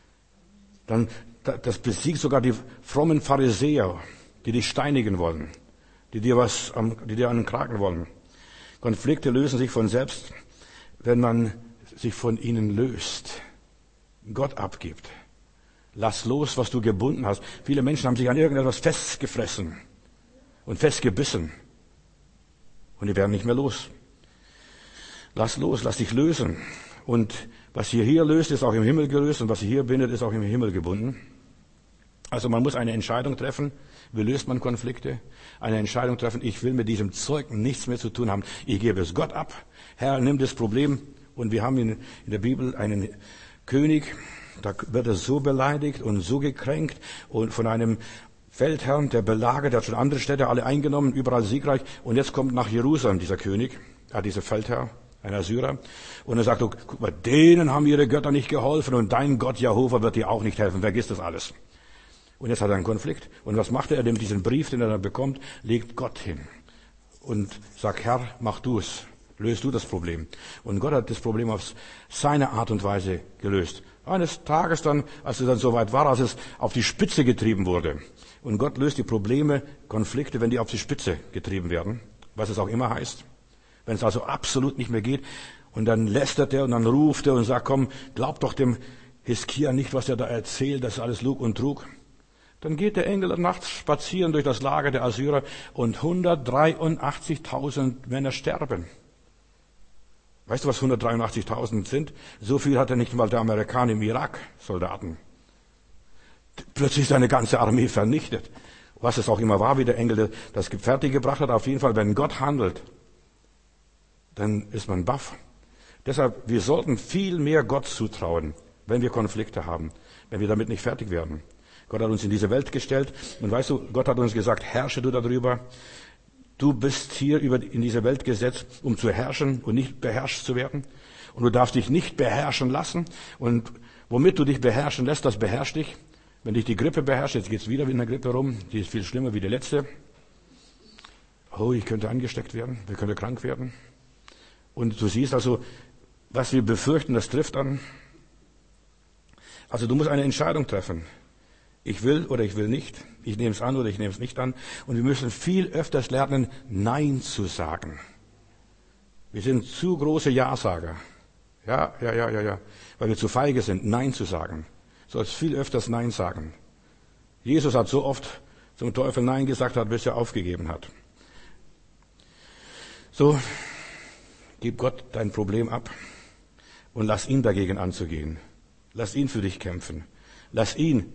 dann das besiegt sogar die frommen Pharisäer, die dich steinigen wollen, die dir an den Kragen wollen. Konflikte lösen sich von selbst, wenn man sich von ihnen löst, Gott abgibt. Lass los, was du gebunden hast. Viele Menschen haben sich an irgendetwas festgefressen und festgebissen und die werden nicht mehr los. Lass los, lass dich lösen. Und was ihr hier löst, ist auch im Himmel gelöst und was ihr hier bindet, ist auch im Himmel gebunden. Also man muss eine Entscheidung treffen. Wie löst man Konflikte? Eine Entscheidung treffen, ich will mit diesem Zeug nichts mehr zu tun haben. Ich gebe es Gott ab. Herr, nimm das Problem. Und wir haben in der Bibel einen König, da wird er so beleidigt und so gekränkt und von einem Feldherrn, der belagert, der hat schon andere Städte alle eingenommen, überall siegreich. Und jetzt kommt nach Jerusalem dieser König, dieser Feldherr, ein Assyrer. Und er sagt, oh, guck mal, denen haben ihre Götter nicht geholfen und dein Gott Jehova wird dir auch nicht helfen. Vergiss das alles. Und jetzt hat er einen Konflikt. Und was macht er? Er nimmt diesen Brief, den er dann bekommt, legt Gott hin und sagt, Herr, mach du es. Löst du das Problem. Und Gott hat das Problem auf seine Art und Weise gelöst. Eines Tages dann, als es dann soweit war, als es auf die Spitze getrieben wurde. Und Gott löst die Probleme, Konflikte, wenn die auf die Spitze getrieben werden. Was es auch immer heißt. Wenn es also absolut nicht mehr geht. Und dann lästert er und dann ruft er und sagt, komm, glaub doch dem Hiskia nicht, was er da erzählt, das ist alles Lug und Trug. Dann geht der Engel nachts spazieren durch das Lager der Assyrer und 183.000 Männer sterben. Weißt du, was 183.000 sind? So viel hat er nicht mal der Amerikaner im Irak, Soldaten. Plötzlich ist eine ganze Armee vernichtet. Was es auch immer war, wie der Engel das fertiggebracht hat. Auf jeden Fall, wenn Gott handelt, dann ist man baff. Deshalb, wir sollten viel mehr Gott zutrauen, wenn wir Konflikte haben, wenn wir damit nicht fertig werden. Gott hat uns in diese Welt gestellt und weißt du, Gott hat uns gesagt, herrsche du darüber. Du bist hier in diese Welt gesetzt, um zu herrschen und nicht beherrscht zu werden. Und du darfst dich nicht beherrschen lassen. Und womit du dich beherrschen lässt, das beherrscht dich. Wenn dich die Grippe beherrscht, jetzt geht's wieder mit einer Grippe rum, die ist viel schlimmer wie die letzte. Oh, ich könnte angesteckt werden, wir könnten krank werden. Und du siehst also, was wir befürchten, das trifft an. Also du musst eine Entscheidung treffen. Ich will oder ich will nicht. Ich nehme es an oder ich nehme es nicht an. Und wir müssen viel öfters lernen, Nein zu sagen. Wir sind zu große Ja-Sager. Ja. Weil wir zu feige sind, Nein zu sagen. Du sollst viel öfters Nein sagen. Jesus hat so oft zum Teufel Nein gesagt, bis er aufgegeben hat. So, gib Gott dein Problem ab und lass ihn dagegen anzugehen. Lass ihn für dich kämpfen. Lass ihn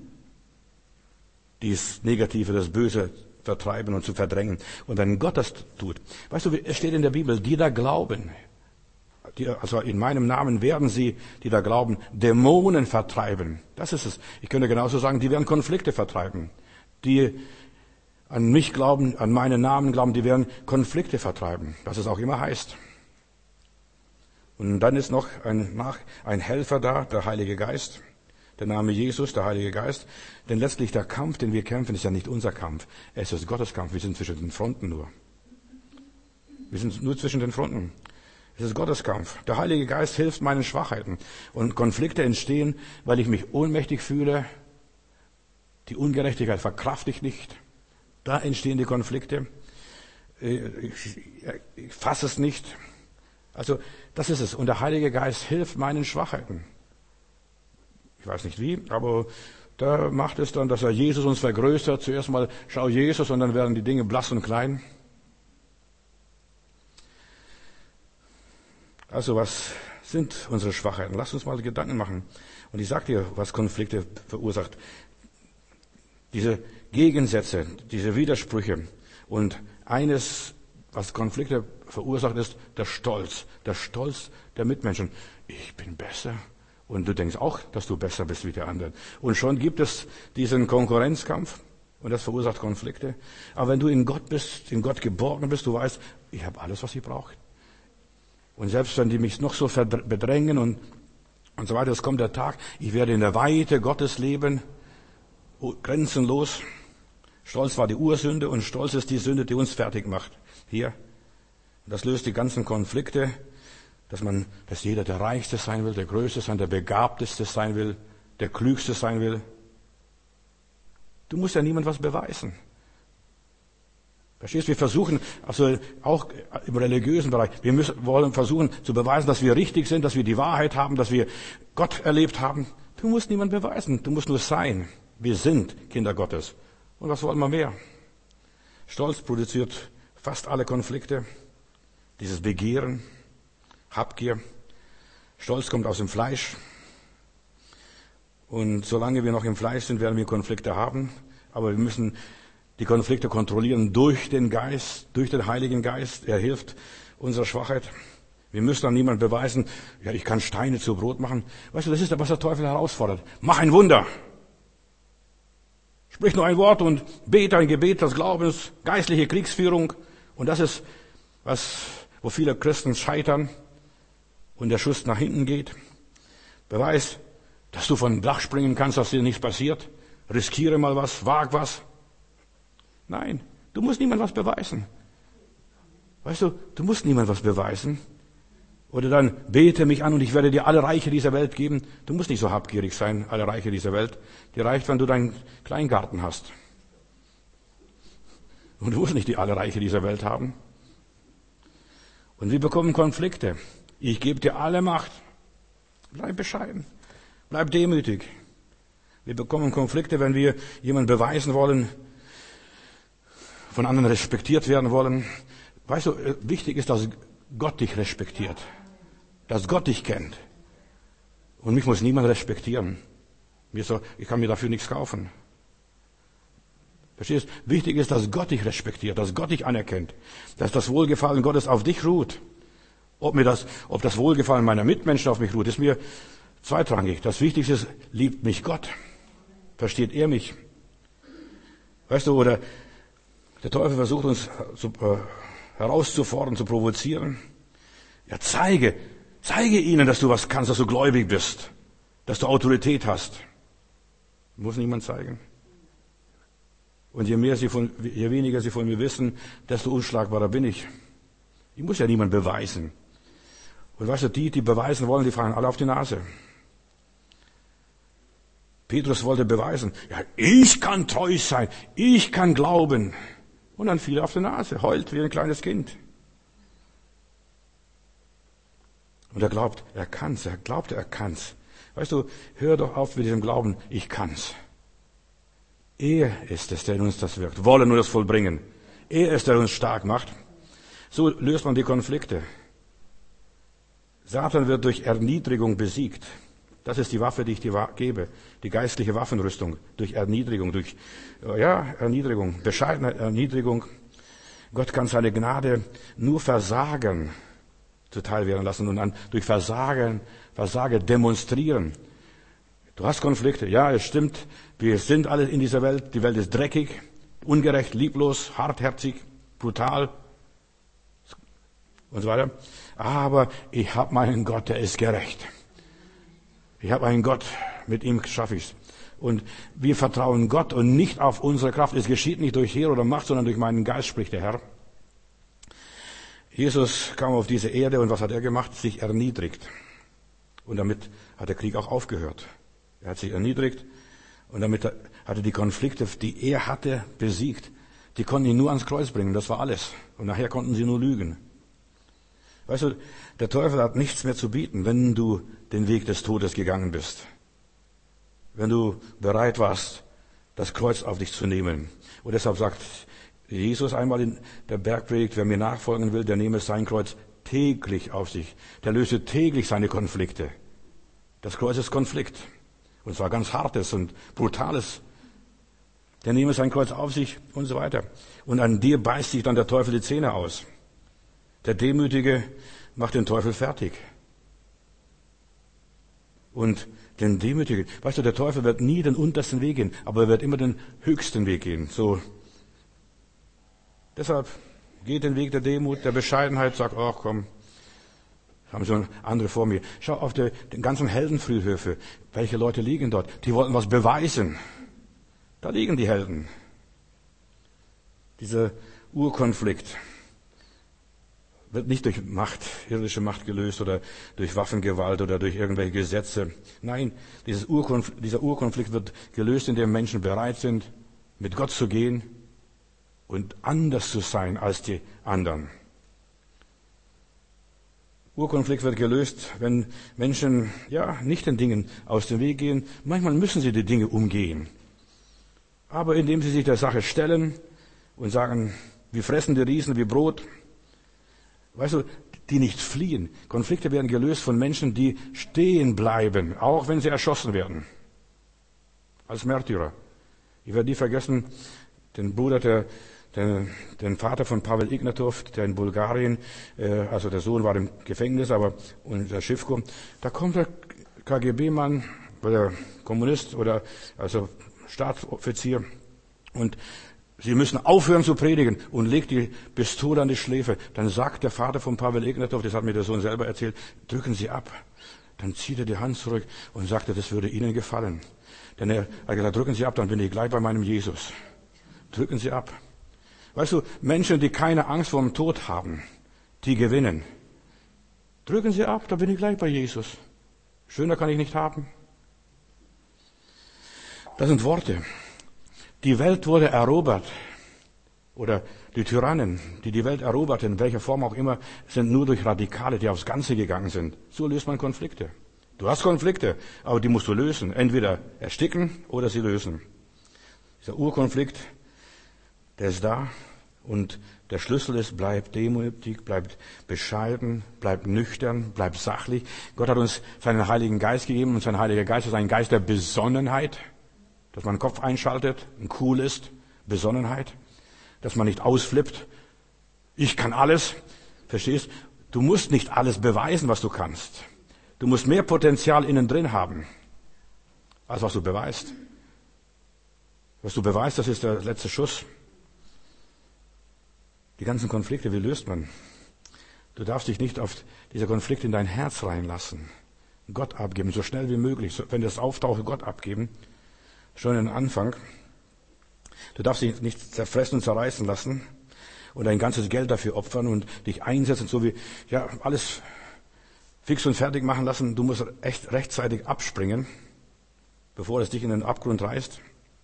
dies Negative, das Böse vertreiben und zu verdrängen. Und wenn Gott das tut, weißt du, es steht in der Bibel, die da glauben, also in meinem Namen werden sie, die da glauben, Dämonen vertreiben. Das ist es. Ich könnte genauso sagen, die werden Konflikte vertreiben. Die an mich glauben, an meinen Namen glauben, die werden Konflikte vertreiben. Was es auch immer heißt. Und dann ist noch ein Helfer da, der Heilige Geist. Der Name Jesus, der Heilige Geist. Denn letztlich der Kampf, den wir kämpfen, ist ja nicht unser Kampf. Es ist Gottes Kampf. Wir sind zwischen den Fronten nur. Wir sind nur zwischen den Fronten. Es ist Gottes Kampf. Der Heilige Geist hilft meinen Schwachheiten. Und Konflikte entstehen, weil ich mich ohnmächtig fühle. Die Ungerechtigkeit verkrafte ich nicht. Da entstehen die Konflikte. Ich fasse es nicht. Also, das ist es. Und der Heilige Geist hilft meinen Schwachheiten. Ich weiß nicht wie, aber da macht es dann, dass er Jesus uns vergrößert. Zuerst mal schau Jesus und dann werden die Dinge blass und klein. Also was sind unsere Schwachheiten? Lass uns mal Gedanken machen. Und ich sage dir, was Konflikte verursacht. Diese Gegensätze, diese Widersprüche. Und eines, was Konflikte verursacht, ist der Stolz. Der Stolz der Mitmenschen. Ich bin besser. Und du denkst auch, dass du besser bist wie der andere. Und schon gibt es diesen Konkurrenzkampf. Und das verursacht Konflikte. Aber wenn du in Gott bist, in Gott geborgen bist, du weißt, ich habe alles, was ich brauche. Und selbst wenn die mich noch so bedrängen und so weiter, es kommt der Tag, ich werde in der Weite Gottes leben, grenzenlos. Stolz war die Ursünde und Stolz ist die Sünde, die uns fertig macht. Hier. Und das löst die ganzen Konflikte, dass jeder der Reichste sein will, der Größte sein, der Begabteste sein will, der Klügste sein will. Du musst ja niemand was beweisen. Verstehst du? Wir versuchen, also auch im religiösen Bereich, wollen versuchen zu beweisen, dass wir richtig sind, dass wir die Wahrheit haben, dass wir Gott erlebt haben. Du musst niemand beweisen, du musst nur sein. Wir sind Kinder Gottes. Und was wollen wir mehr? Stolz produziert fast alle Konflikte. Dieses Begehren, Habgier. Stolz kommt aus dem Fleisch. Und solange wir noch im Fleisch sind, werden wir Konflikte haben. Aber wir müssen die Konflikte kontrollieren durch den Geist, durch den Heiligen Geist. Er hilft unserer Schwachheit. Wir müssen an niemand beweisen, ja, ich kann Steine zu Brot machen. Weißt du, das ist, was der Teufel herausfordert. Mach ein Wunder. Sprich nur ein Wort und bete ein Gebet des Glaubens, geistliche Kriegsführung. Und das ist, wo viele Christen scheitern und der Schuss nach hinten geht. Beweis, dass du von dem Dach springen kannst, dass dir nichts passiert. Riskiere mal was, wag was. Nein, du musst niemand was beweisen. Weißt du, du musst niemand was beweisen. Oder dann bete mich an und ich werde dir alle Reiche dieser Welt geben. Du musst nicht so habgierig sein, alle Reiche dieser Welt. Die reicht, wenn du deinen Kleingarten hast. Und du musst nicht alle Reiche dieser Welt haben. Und wir bekommen Konflikte. Ich gebe dir alle Macht. Bleib bescheiden. Bleib demütig. Wir bekommen Konflikte, wenn wir jemanden beweisen wollen, von anderen respektiert werden wollen. Weißt du, wichtig ist, dass Gott dich respektiert. Dass Gott dich kennt. Und mich muss niemand respektieren. Ich kann mir dafür nichts kaufen. Verstehst du? Wichtig ist, dass Gott dich respektiert, dass Gott dich anerkennt. Dass das Wohlgefallen Gottes auf dich ruht. Ob das Wohlgefallen meiner Mitmenschen auf mich ruht, ist mir zweitrangig. Das Wichtigste ist, liebt mich Gott. Versteht er mich? Weißt du, oder der Teufel versucht uns herauszufordern, zu provozieren. Ja, zeige ihnen, dass du was kannst, dass du gläubig bist, dass du Autorität hast. Muss niemand zeigen. Und je weniger sie von mir wissen, desto unschlagbarer bin ich. Ich muss ja niemand beweisen. Und weißt du, die beweisen wollen, die fallen alle auf die Nase. Petrus wollte beweisen, ja, ich kann treu sein, ich kann glauben. Und dann fiel er auf die Nase, heult wie ein kleines Kind. Und er glaubt, er kann's. Er glaubt, er kann's. Weißt du, hör doch auf mit diesem Glauben, ich kann's. Er ist es, der in uns das wirkt. Wollen und das vollbringen. Er ist, der uns stark macht. So löst man die Konflikte. Satan wird durch Erniedrigung besiegt. Das ist die Waffe, die ich dir gebe. Die geistliche Waffenrüstung. Durch Erniedrigung, Erniedrigung, bescheidene Erniedrigung. Gott kann seine Gnade nur Versagen zuteil werden lassen und dann durch Versage demonstrieren. Du hast Konflikte. Ja, es stimmt. Wir sind alle in dieser Welt. Die Welt ist dreckig, ungerecht, lieblos, hartherzig, brutal und so weiter. Aber ich habe meinen Gott, der ist gerecht. Ich habe einen Gott, mit ihm schaffe ich's. Und wir vertrauen Gott und nicht auf unsere Kraft. Es geschieht nicht durch Heer oder Macht, sondern durch meinen Geist, spricht der Herr. Jesus kam auf diese Erde und was hat er gemacht? Sich erniedrigt. Und damit hat der Krieg auch aufgehört. Er hat sich erniedrigt und damit hat er die Konflikte, die er hatte, besiegt. Die konnten ihn nur ans Kreuz bringen, das war alles. Und nachher konnten sie nur lügen. Weißt du, der Teufel hat nichts mehr zu bieten, wenn du den Weg des Todes gegangen bist. Wenn du bereit warst, das Kreuz auf dich zu nehmen. Und deshalb sagt Jesus einmal in der Bergpredigt, wer mir nachfolgen will, der nehme sein Kreuz täglich auf sich. Der löse täglich seine Konflikte. Das Kreuz ist Konflikt. Und zwar ganz hartes und brutales. Der nehme sein Kreuz auf sich und so weiter. Und an dir beißt sich dann der Teufel die Zähne aus. Der Demütige macht den Teufel fertig. Und den Demütigen, weißt du, der Teufel wird nie den untersten Weg gehen, aber er wird immer den höchsten Weg gehen. So. Deshalb geht den Weg der Demut, der Bescheidenheit, sag, ach komm, haben schon andere vor mir. Schau auf den ganzen Heldenfriedhöfe. Welche Leute liegen dort? Die wollten was beweisen. Da liegen die Helden. Dieser Urkonflikt wird nicht durch Macht, irdische Macht gelöst oder durch Waffengewalt oder durch irgendwelche Gesetze. Nein, dieser Urkonflikt wird gelöst, indem Menschen bereit sind, mit Gott zu gehen und anders zu sein als die anderen. Urkonflikt wird gelöst, wenn Menschen, nicht den Dingen aus dem Weg gehen. Manchmal müssen sie die Dinge umgehen. Aber indem sie sich der Sache stellen und sagen, wir fressen die Riesen wie Brot, weißt du, die nicht fliehen. Konflikte werden gelöst von Menschen, die stehen bleiben, auch wenn sie erschossen werden. Als Märtyrer. Ich werde nie vergessen, den Bruder, den Vater von Pavel Ignatow, der in Bulgarien, also der Sohn war im Gefängnis, und der Schiffko, da kommt der KGB-Mann, oder Kommunist, oder also Staatsoffizier, und Sie müssen aufhören zu predigen und legt die Pistole an die Schläfe. Dann sagt der Vater von Pavel Ignatow, das hat mir der Sohn selber erzählt, drücken Sie ab. Dann zieht er die Hand zurück und sagte, das würde Ihnen gefallen. Denn er hat gesagt, drücken Sie ab, dann bin ich gleich bei meinem Jesus. Drücken Sie ab. Weißt du, Menschen, die keine Angst vor dem Tod haben, die gewinnen. Drücken Sie ab, dann bin ich gleich bei Jesus. Schöner kann ich nicht haben. Das sind Worte. Die Welt wurde erobert, oder die Tyrannen, die die Welt eroberten, in welcher Form auch immer, sind nur durch Radikale, die aufs Ganze gegangen sind. So löst man Konflikte. Du hast Konflikte, aber die musst du lösen. Entweder ersticken oder sie lösen. Dieser Urkonflikt, der ist da, und der Schlüssel ist, bleib demütig, bleib bescheiden, bleib nüchtern, bleib sachlich. Gott hat uns seinen Heiligen Geist gegeben, und sein Heiliger Geist ist ein Geist der Besonnenheit. Dass man den Kopf einschaltet und cool ist, Besonnenheit, dass man nicht ausflippt. Ich kann alles, verstehst? Du musst nicht alles beweisen, was du kannst. Du musst mehr Potenzial innen drin haben, als was du beweist. Was du beweist, das ist der letzte Schuss. Die ganzen Konflikte, wie löst man? Du darfst dich nicht auf diese Konflikte in dein Herz reinlassen. Gott abgeben, so schnell wie möglich. Wenn das auftaucht, Gott abgeben. Schon den Anfang. Du darfst dich nicht zerfressen und zerreißen lassen und dein ganzes Geld dafür opfern und dich einsetzen, so wie, alles fix und fertig machen lassen. Du musst echt rechtzeitig abspringen, bevor es dich in den Abgrund reißt.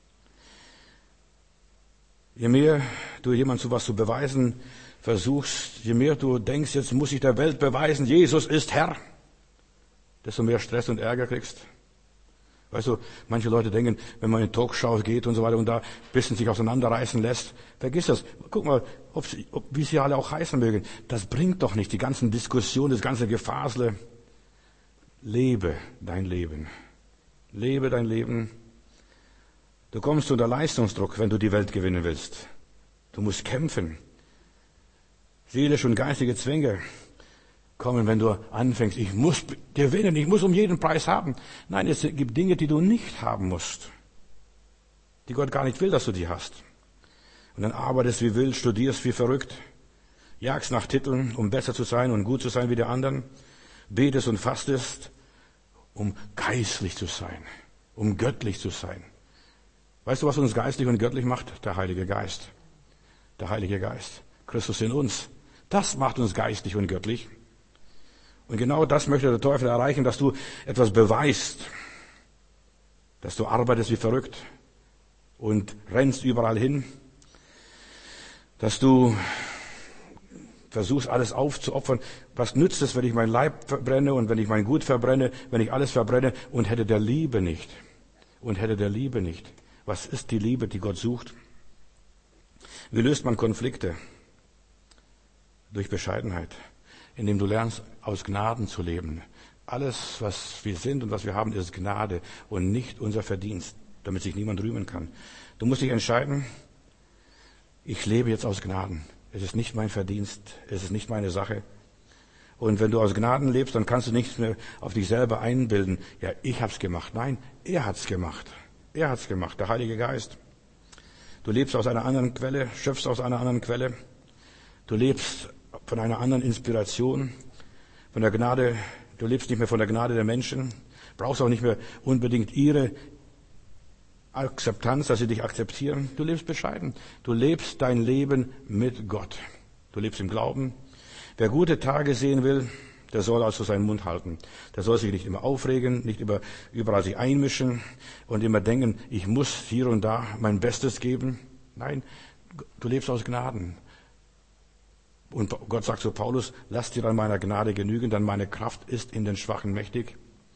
Je mehr du jemand zu was zu beweisen versuchst, je mehr du denkst, jetzt muss ich der Welt beweisen, Jesus ist Herr, desto mehr Stress und Ärger kriegst. Weißt du, manche Leute denken, wenn man in Talkshows geht und so weiter und da ein bisschen sich auseinanderreißen lässt, vergiss das. Guck mal, wie sie alle auch heißen mögen. Das bringt doch nicht die ganzen Diskussionen, das ganze Gefasele. Lebe dein Leben. Lebe dein Leben. Du kommst unter Leistungsdruck, wenn du die Welt gewinnen willst. Du musst kämpfen. Seelische und geistige Zwänge kommen, wenn du anfängst, ich muss gewinnen, ich muss um jeden Preis haben. Nein, es gibt Dinge, die du nicht haben musst, die Gott gar nicht will, dass du die hast. Und dann arbeitest wie wild, studierst wie verrückt, jagst nach Titeln, um besser zu sein und gut zu sein wie die anderen, betest und fastest, um geistlich zu sein, um göttlich zu sein. Weißt du, was uns geistlich und göttlich macht? Der Heilige Geist. Der Heilige Geist. Christus in uns. Das macht uns geistlich und göttlich. Und genau das möchte der Teufel erreichen, dass du etwas beweist. Dass du arbeitest wie verrückt und rennst überall hin. Dass du versuchst, alles aufzuopfern. Was nützt es, wenn ich mein Leib verbrenne und wenn ich mein Gut verbrenne, wenn ich alles verbrenne und hätte der Liebe nicht? Und hätte der Liebe nicht? Was ist die Liebe, die Gott sucht? Wie löst man Konflikte? Durch Bescheidenheit, indem du lernst, aus Gnaden zu leben. Alles, was wir sind und was wir haben, ist Gnade und nicht unser Verdienst, damit sich niemand rühmen kann. Du musst dich entscheiden, ich lebe jetzt aus Gnaden. Es ist nicht mein Verdienst, es ist nicht meine Sache. Und wenn du aus Gnaden lebst, dann kannst du nichts mehr auf dich selber einbilden. Ja, ich hab's gemacht. Nein, er hat's gemacht. Er hat's gemacht, der Heilige Geist. Du lebst aus einer anderen Quelle, schöpfst aus einer anderen Quelle. Du lebst von einer anderen Inspiration, von der Gnade. Du lebst nicht mehr von der Gnade der Menschen, brauchst auch nicht mehr unbedingt ihre Akzeptanz, dass sie dich akzeptieren. Du lebst bescheiden. Du lebst dein Leben mit Gott. Du lebst im Glauben. Wer gute Tage sehen will, der soll also seinen Mund halten. Der soll sich nicht immer aufregen, nicht überall sich einmischen und immer denken, ich muss hier und da mein Bestes geben. Nein, du lebst aus Gnaden. Und Gott sagt zu Paulus, lass dir an meiner Gnade genügen, denn meine Kraft ist in den Schwachen mächtig.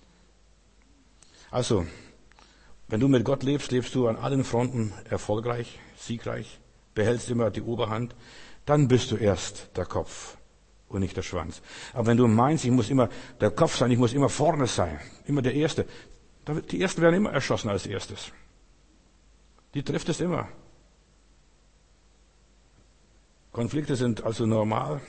Also, wenn du mit Gott lebst, lebst du an allen Fronten erfolgreich, siegreich, behältst immer die Oberhand, dann bist du erst der Kopf und nicht der Schwanz. Aber wenn du meinst, ich muss immer der Kopf sein, ich muss immer vorne sein, immer der Erste, die Ersten werden immer erschossen als Erstes. Die trifft es immer. Konflikte sind also normal.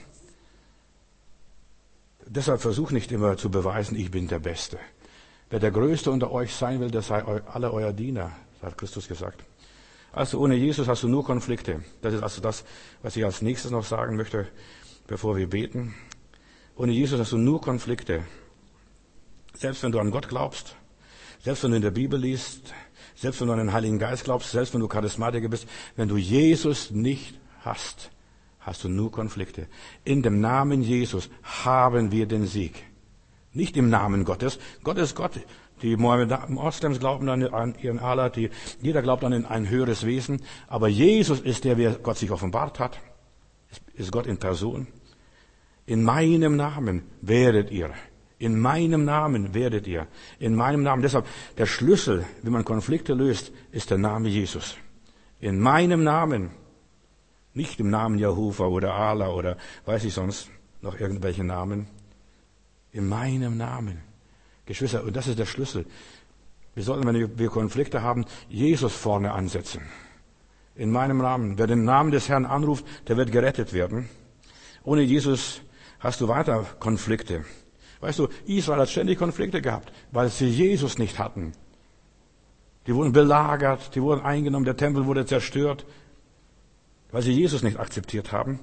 Deshalb versuch nicht immer zu beweisen, ich bin der Beste. Wer der Größte unter euch sein will, der sei alle euer Diener, hat Christus gesagt. Also ohne Jesus hast du nur Konflikte. Das ist also das, was ich als nächstes noch sagen möchte, bevor wir beten. Ohne Jesus hast du nur Konflikte. Selbst wenn du an Gott glaubst, selbst wenn du in der Bibel liest, selbst wenn du an den Heiligen Geist glaubst, selbst wenn du Charismatiker bist, wenn du Jesus nicht hast, hast du nur Konflikte. In dem Namen Jesus haben wir den Sieg. Nicht im Namen Gottes. Gott ist Gott. Die Moslems glauben an ihren Allah, jeder glaubt an ein höheres Wesen. Aber Jesus ist der, wer Gott sich offenbart hat. Ist Gott in Person. In meinem Namen werdet ihr. In meinem Namen werdet ihr. In meinem Namen. Deshalb, der Schlüssel, wie man Konflikte löst, ist der Name Jesus. In meinem Namen. Nicht im Namen Jehova oder Allah oder weiß ich sonst noch irgendwelche Namen. In meinem Namen. Geschwister, und das ist der Schlüssel. Wir sollten, wenn wir Konflikte haben, Jesus vorne ansetzen. In meinem Namen. Wer den Namen des Herrn anruft, der wird gerettet werden. Ohne Jesus hast du weiter Konflikte. Weißt du, Israel hat ständig Konflikte gehabt, weil sie Jesus nicht hatten. Die wurden belagert, die wurden eingenommen, der Tempel wurde zerstört, weil sie Jesus nicht akzeptiert haben.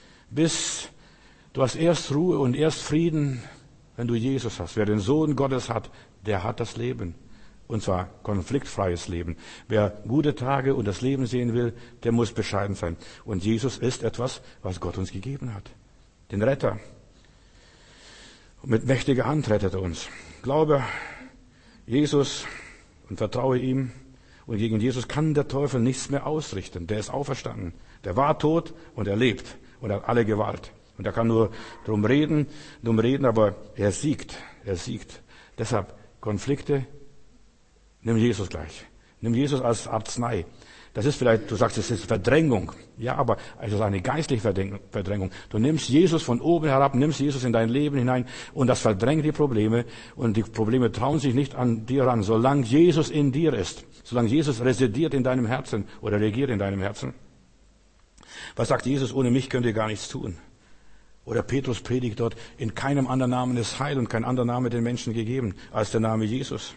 Du hast erst Ruhe und erst Frieden, wenn du Jesus hast. Wer den Sohn Gottes hat, der hat das Leben. Und zwar konfliktfreies Leben. Wer gute Tage und das Leben sehen will, der muss bescheiden sein. Und Jesus ist etwas, was Gott uns gegeben hat. Den Retter. Und mit mächtiger Hand rettet er uns. Glaube Jesus und vertraue ihm. Und gegen Jesus kann der Teufel nichts mehr ausrichten. Der ist auferstanden. Der war tot und er lebt. Und er hat alle Gewalt. Und er kann nur drum reden, aber er siegt. Er siegt. Deshalb Konflikte, nimm Jesus gleich. Nimm Jesus als Arznei. Das ist vielleicht, du sagst, es ist Verdrängung. Ja, aber es ist eine geistliche Verdrängung. Du nimmst Jesus von oben herab, nimmst Jesus in dein Leben hinein und das verdrängt die Probleme und die Probleme trauen sich nicht an dir ran, solange Jesus in dir ist. Solange Jesus residiert in deinem Herzen oder regiert in deinem Herzen. Was sagt Jesus? Ohne mich könnt ihr gar nichts tun. Oder Petrus predigt dort, in keinem anderen Namen ist Heil und kein anderer Name den Menschen gegeben als der Name Jesus.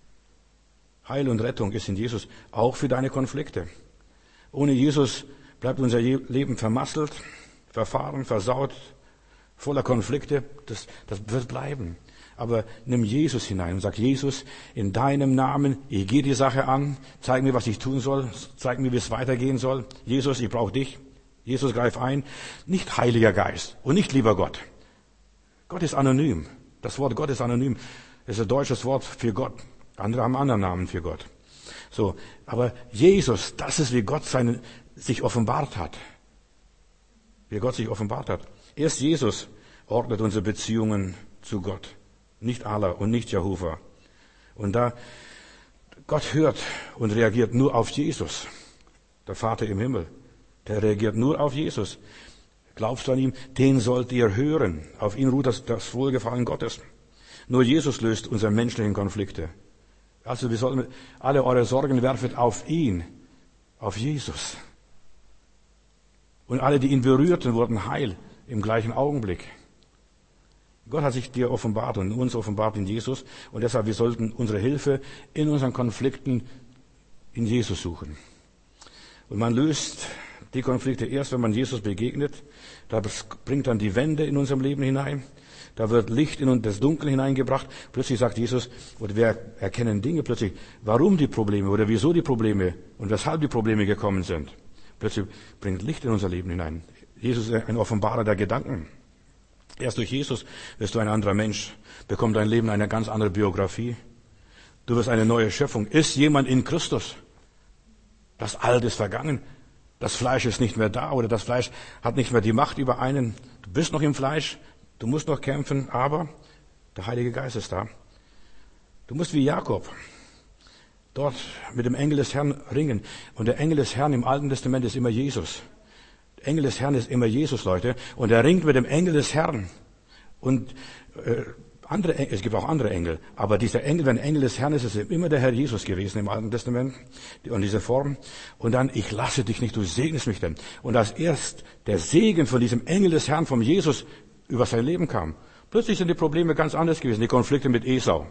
Heil und Rettung ist in Jesus, auch für deine Konflikte. Ohne Jesus bleibt unser Leben vermasselt, verfahren, versaut, voller Konflikte. Das wird bleiben. Aber nimm Jesus hinein und sag, Jesus, in deinem Namen, ich gehe die Sache an, zeig mir, was ich tun soll, zeig mir, wie es weitergehen soll. Jesus, ich brauche dich. Jesus, greif ein. Nicht Heiliger Geist und nicht lieber Gott. Gott ist anonym. Das Wort Gott ist anonym. Das ist ein deutsches Wort für Gott. Andere haben anderen Namen für Gott. So, aber Jesus, das ist, wie Gott sich offenbart hat. Wie Gott sich offenbart hat. Erst Jesus ordnet unsere Beziehungen zu Gott. Nicht Allah und nicht Jehova. Und da Gott hört und reagiert nur auf Jesus. Der Vater im Himmel. Der reagiert nur auf Jesus. Glaubst du an ihn? Den sollt ihr hören. Auf ihn ruht das Wohlgefallen Gottes. Nur Jesus löst unsere menschlichen Konflikte. Also wir sollten alle eure Sorgen werfen auf ihn, auf Jesus. Und alle, die ihn berührten, wurden heil im gleichen Augenblick. Gott hat sich dir offenbart und uns offenbart in Jesus. Und deshalb, wir sollten unsere Hilfe in unseren Konflikten in Jesus suchen. Und man löst die Konflikte erst, wenn man Jesus begegnet. Das bringt dann die Wende in unserem Leben hinein. Da wird Licht in das Dunkel hineingebracht. Plötzlich sagt Jesus, oder wir erkennen Dinge plötzlich, warum die Probleme oder wieso die Probleme und weshalb die Probleme gekommen sind. Plötzlich bringt Licht in unser Leben hinein. Jesus ist ein Offenbarer der Gedanken. Erst durch Jesus wirst du ein anderer Mensch, bekommt dein Leben eine ganz andere Biografie. Du wirst eine neue Schöpfung. Ist jemand in Christus? Das Alte ist vergangen. Das Fleisch ist nicht mehr da oder das Fleisch hat nicht mehr die Macht über einen. Du bist noch im Fleisch. Du musst noch kämpfen, aber der Heilige Geist ist da. Du musst wie Jakob dort mit dem Engel des Herrn ringen. Und der Engel des Herrn im Alten Testament ist immer Jesus. Der Engel des Herrn ist immer Jesus, Leute. Und er ringt mit dem Engel des Herrn. Und es gibt auch andere Engel. Aber dieser Engel, wenn Engel des Herrn ist, ist immer der Herr Jesus gewesen im Alten Testament. Und diese Form. Und dann, ich lasse dich nicht, du segnest mich denn. Und als erst der Segen von diesem Engel des Herrn, vom Jesus, über sein Leben kam. Plötzlich sind die Probleme ganz anders gewesen, die Konflikte mit Esau.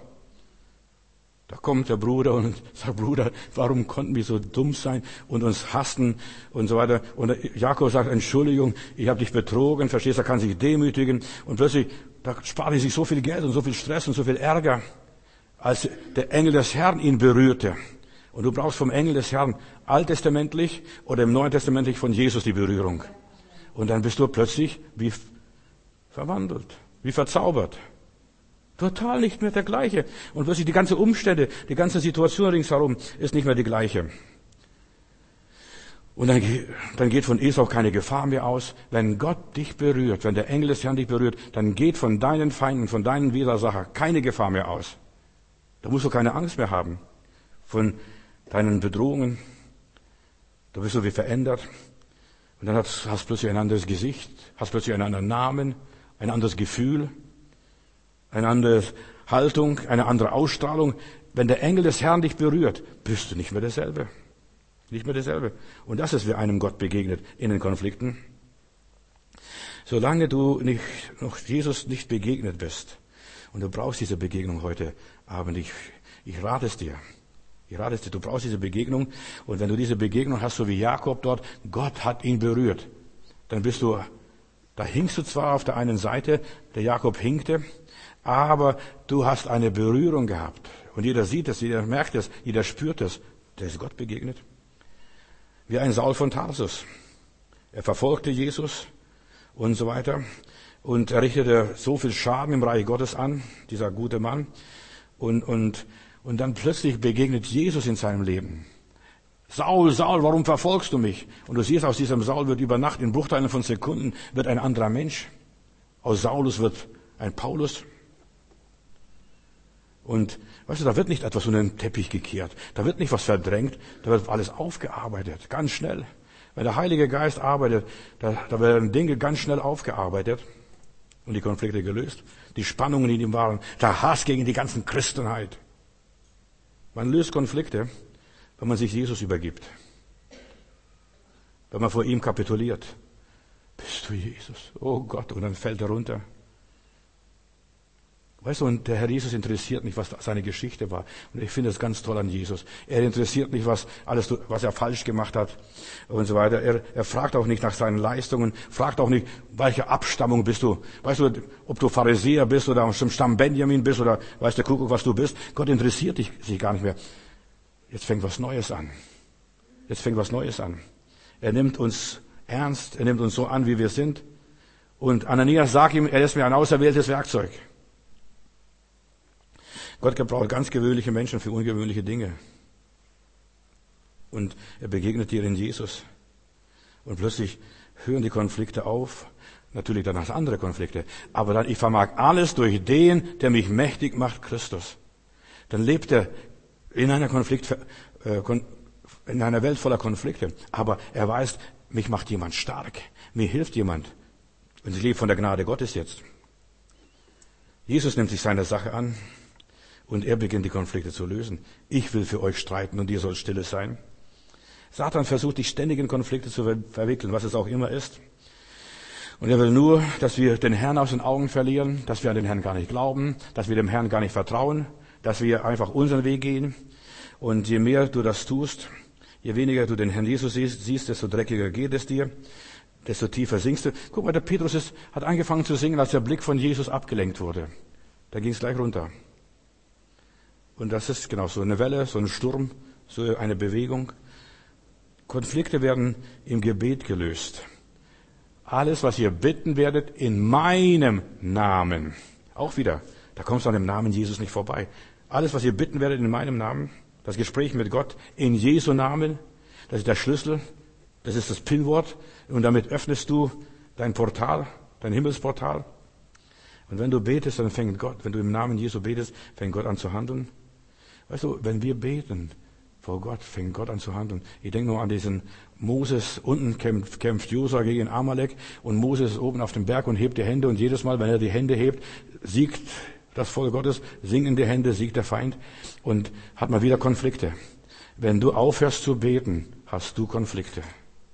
Da kommt der Bruder und sagt, Bruder, warum konnten wir so dumm sein und uns hassen und so weiter. Und Jakob sagt, Entschuldigung, ich habe dich betrogen, verstehst du, er kann sich demütigen. Und plötzlich, da spart er sich so viel Geld und so viel Stress und so viel Ärger, als der Engel des Herrn ihn berührte. Und du brauchst vom Engel des Herrn alttestamentlich oder im Neuen Testament von Jesus die Berührung. Und dann bist du plötzlich wie verwandelt, wie verzaubert. Total nicht mehr der gleiche. Und plötzlich die ganze Umstände, die ganze Situation ringsherum ist nicht mehr die gleiche. Und dann geht von Esau keine Gefahr mehr aus. Wenn Gott dich berührt, wenn der Engel des Herrn dich berührt, dann geht von deinen Feinden, von deinen Widersacher keine Gefahr mehr aus. Da musst du keine Angst mehr haben von deinen Bedrohungen. Da bist du wie verändert. Und dann hast du plötzlich ein anderes Gesicht, hast plötzlich einen anderen Namen, ein anderes Gefühl, eine andere Haltung, eine andere Ausstrahlung. Wenn der Engel des Herrn dich berührt, bist du nicht mehr derselbe. Nicht mehr derselbe. Und das ist, wie einem Gott begegnet in den Konflikten. Solange du noch Jesus nicht begegnet bist, und du brauchst diese Begegnung heute Abend, ich rate es dir. Du brauchst diese Begegnung. Und wenn du diese Begegnung hast, so wie Jakob dort, Gott hat ihn berührt, dann da hinkst du zwar auf der einen Seite, der Jakob hinkte, aber du hast eine Berührung gehabt. Und jeder sieht es, jeder merkt es, jeder spürt es. Der ist Gott begegnet. Wie ein Saul von Tarsus. Er verfolgte Jesus und so weiter. Und er richtete so viel Schaden im Reich Gottes an, dieser gute Mann. Und dann plötzlich begegnet Jesus in seinem Leben. Saul, Saul, warum verfolgst du mich? Und du siehst, aus diesem Saul wird über Nacht in Bruchteilen von Sekunden wird ein anderer Mensch. Aus Saulus wird ein Paulus. Und weißt du, da wird nicht etwas unter den Teppich gekehrt. Da wird nicht was verdrängt. Da wird alles aufgearbeitet. Ganz schnell. Wenn der Heilige Geist arbeitet, da werden Dinge ganz schnell aufgearbeitet und die Konflikte gelöst. Die Spannungen, die in ihm waren. Der Hass gegen die ganzen Christenheit. Man löst Konflikte, wenn man sich Jesus übergibt. Wenn man vor ihm kapituliert. Bist du Jesus? Oh Gott, und dann fällt er runter. Weißt du, und der Herr Jesus interessiert nicht, was seine Geschichte war. Und ich finde es ganz toll an Jesus. Er interessiert nicht, was er falsch gemacht hat und so weiter. Er fragt auch nicht nach seinen Leistungen, fragt auch nicht, welche Abstammung bist du. Weißt du, ob du Pharisäer bist oder aus dem Stamm Benjamin bist oder weiß der Kuckuck, was du bist. Gott interessiert sich gar nicht mehr. Jetzt fängt was Neues an. Er nimmt uns ernst, er nimmt uns so an, wie wir sind. Und Ananias sagt ihm, er ist mir ein auserwähltes Werkzeug. Gott gebraucht ganz gewöhnliche Menschen für ungewöhnliche Dinge. Und er begegnet dir in Jesus. Und plötzlich hören die Konflikte auf. Natürlich dann hast andere Konflikte. Aber dann, ich vermag alles durch den, der mich mächtig macht, Christus. Dann lebt er in einer in einer Welt voller Konflikte. Aber er weiß, mich macht jemand stark. Mir hilft jemand. Und ich lebe von der Gnade Gottes jetzt. Jesus nimmt sich seiner Sache an. Und er beginnt die Konflikte zu lösen. Ich will für euch streiten und ihr sollt stille sein. Satan versucht, dich ständig in Konflikte zu verwickeln, was es auch immer ist. Und er will nur, dass wir den Herrn aus den Augen verlieren, dass wir an den Herrn gar nicht glauben, dass wir dem Herrn gar nicht vertrauen, dass wir einfach unseren Weg gehen. Und je mehr du das tust, je weniger du den Herrn Jesus siehst, desto dreckiger geht es dir, desto tiefer sinkst du. Guck mal, der Petrus hat angefangen zu singen, als der Blick von Jesus abgelenkt wurde. Da ging es gleich runter. Und das ist genau so eine Welle, so ein Sturm, so eine Bewegung. Konflikte werden im Gebet gelöst. Alles, was ihr bitten werdet, in meinem Namen. Auch wieder, da kommst du an dem Namen Jesus nicht vorbei. Alles, was ihr bitten werdet, in meinem Namen. Das Gespräch mit Gott in Jesu Namen. Das ist der Schlüssel. Das ist das Pinwort. Und damit öffnest du dein Portal, dein Himmelsportal. Und wenn du betest, dann fängt Gott, wenn du im Namen Jesu betest, fängt Gott an zu handeln. Weißt du, wenn wir beten vor Gott, fängt Gott an zu handeln. Ich denke nur an diesen Moses, unten kämpft Josua gegen Amalek und Moses ist oben auf dem Berg und hebt die Hände und jedes Mal, wenn er die Hände hebt, siegt das Volk Gottes, singen die Hände, siegt der Feind und hat mal wieder Konflikte. Wenn du aufhörst zu beten, hast du Konflikte.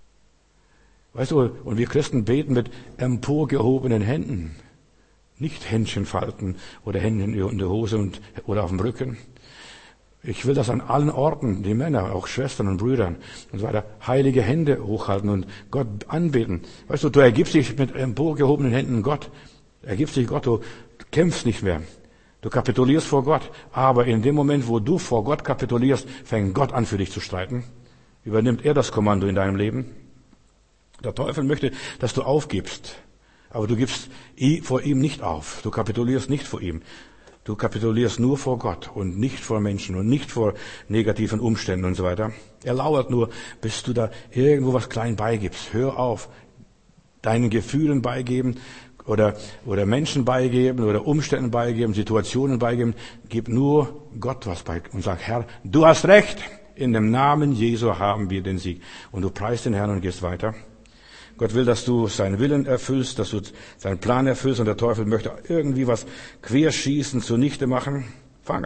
Weißt du, und wir Christen beten mit emporgehobenen Händen. Nicht Händchen falten oder Hände in der Hose oder auf dem Rücken. Ich will das an allen Orten, die Männer, auch Schwestern und Brüdern und so weiter, heilige Hände hochhalten und Gott anbeten. Weißt du, du ergibst dich mit emporgehobenen Händen Gott. Ergibst dich Gott, du kämpfst nicht mehr. Du kapitulierst vor Gott. Aber in dem Moment, wo du vor Gott kapitulierst, fängt Gott an, für dich zu streiten. Übernimmt er das Kommando in deinem Leben. Der Teufel möchte, dass du aufgibst. Aber du gibst vor ihm nicht auf. Du kapitulierst nicht vor ihm. Du kapitulierst nur vor Gott und nicht vor Menschen und nicht vor negativen Umständen und so weiter. Er lauert nur, bis du da irgendwo was klein beigibst. Hör auf, deinen Gefühlen beigeben oder Menschen beigeben oder Umständen beigeben, Situationen beigeben. Gib nur Gott was bei und sag, Herr, du hast recht. In dem Namen Jesu haben wir den Sieg. Und du preist den Herrn und gehst weiter. Gott will, dass du seinen Willen erfüllst, dass du seinen Plan erfüllst und der Teufel möchte irgendwie was querschießen, zunichte machen. Fang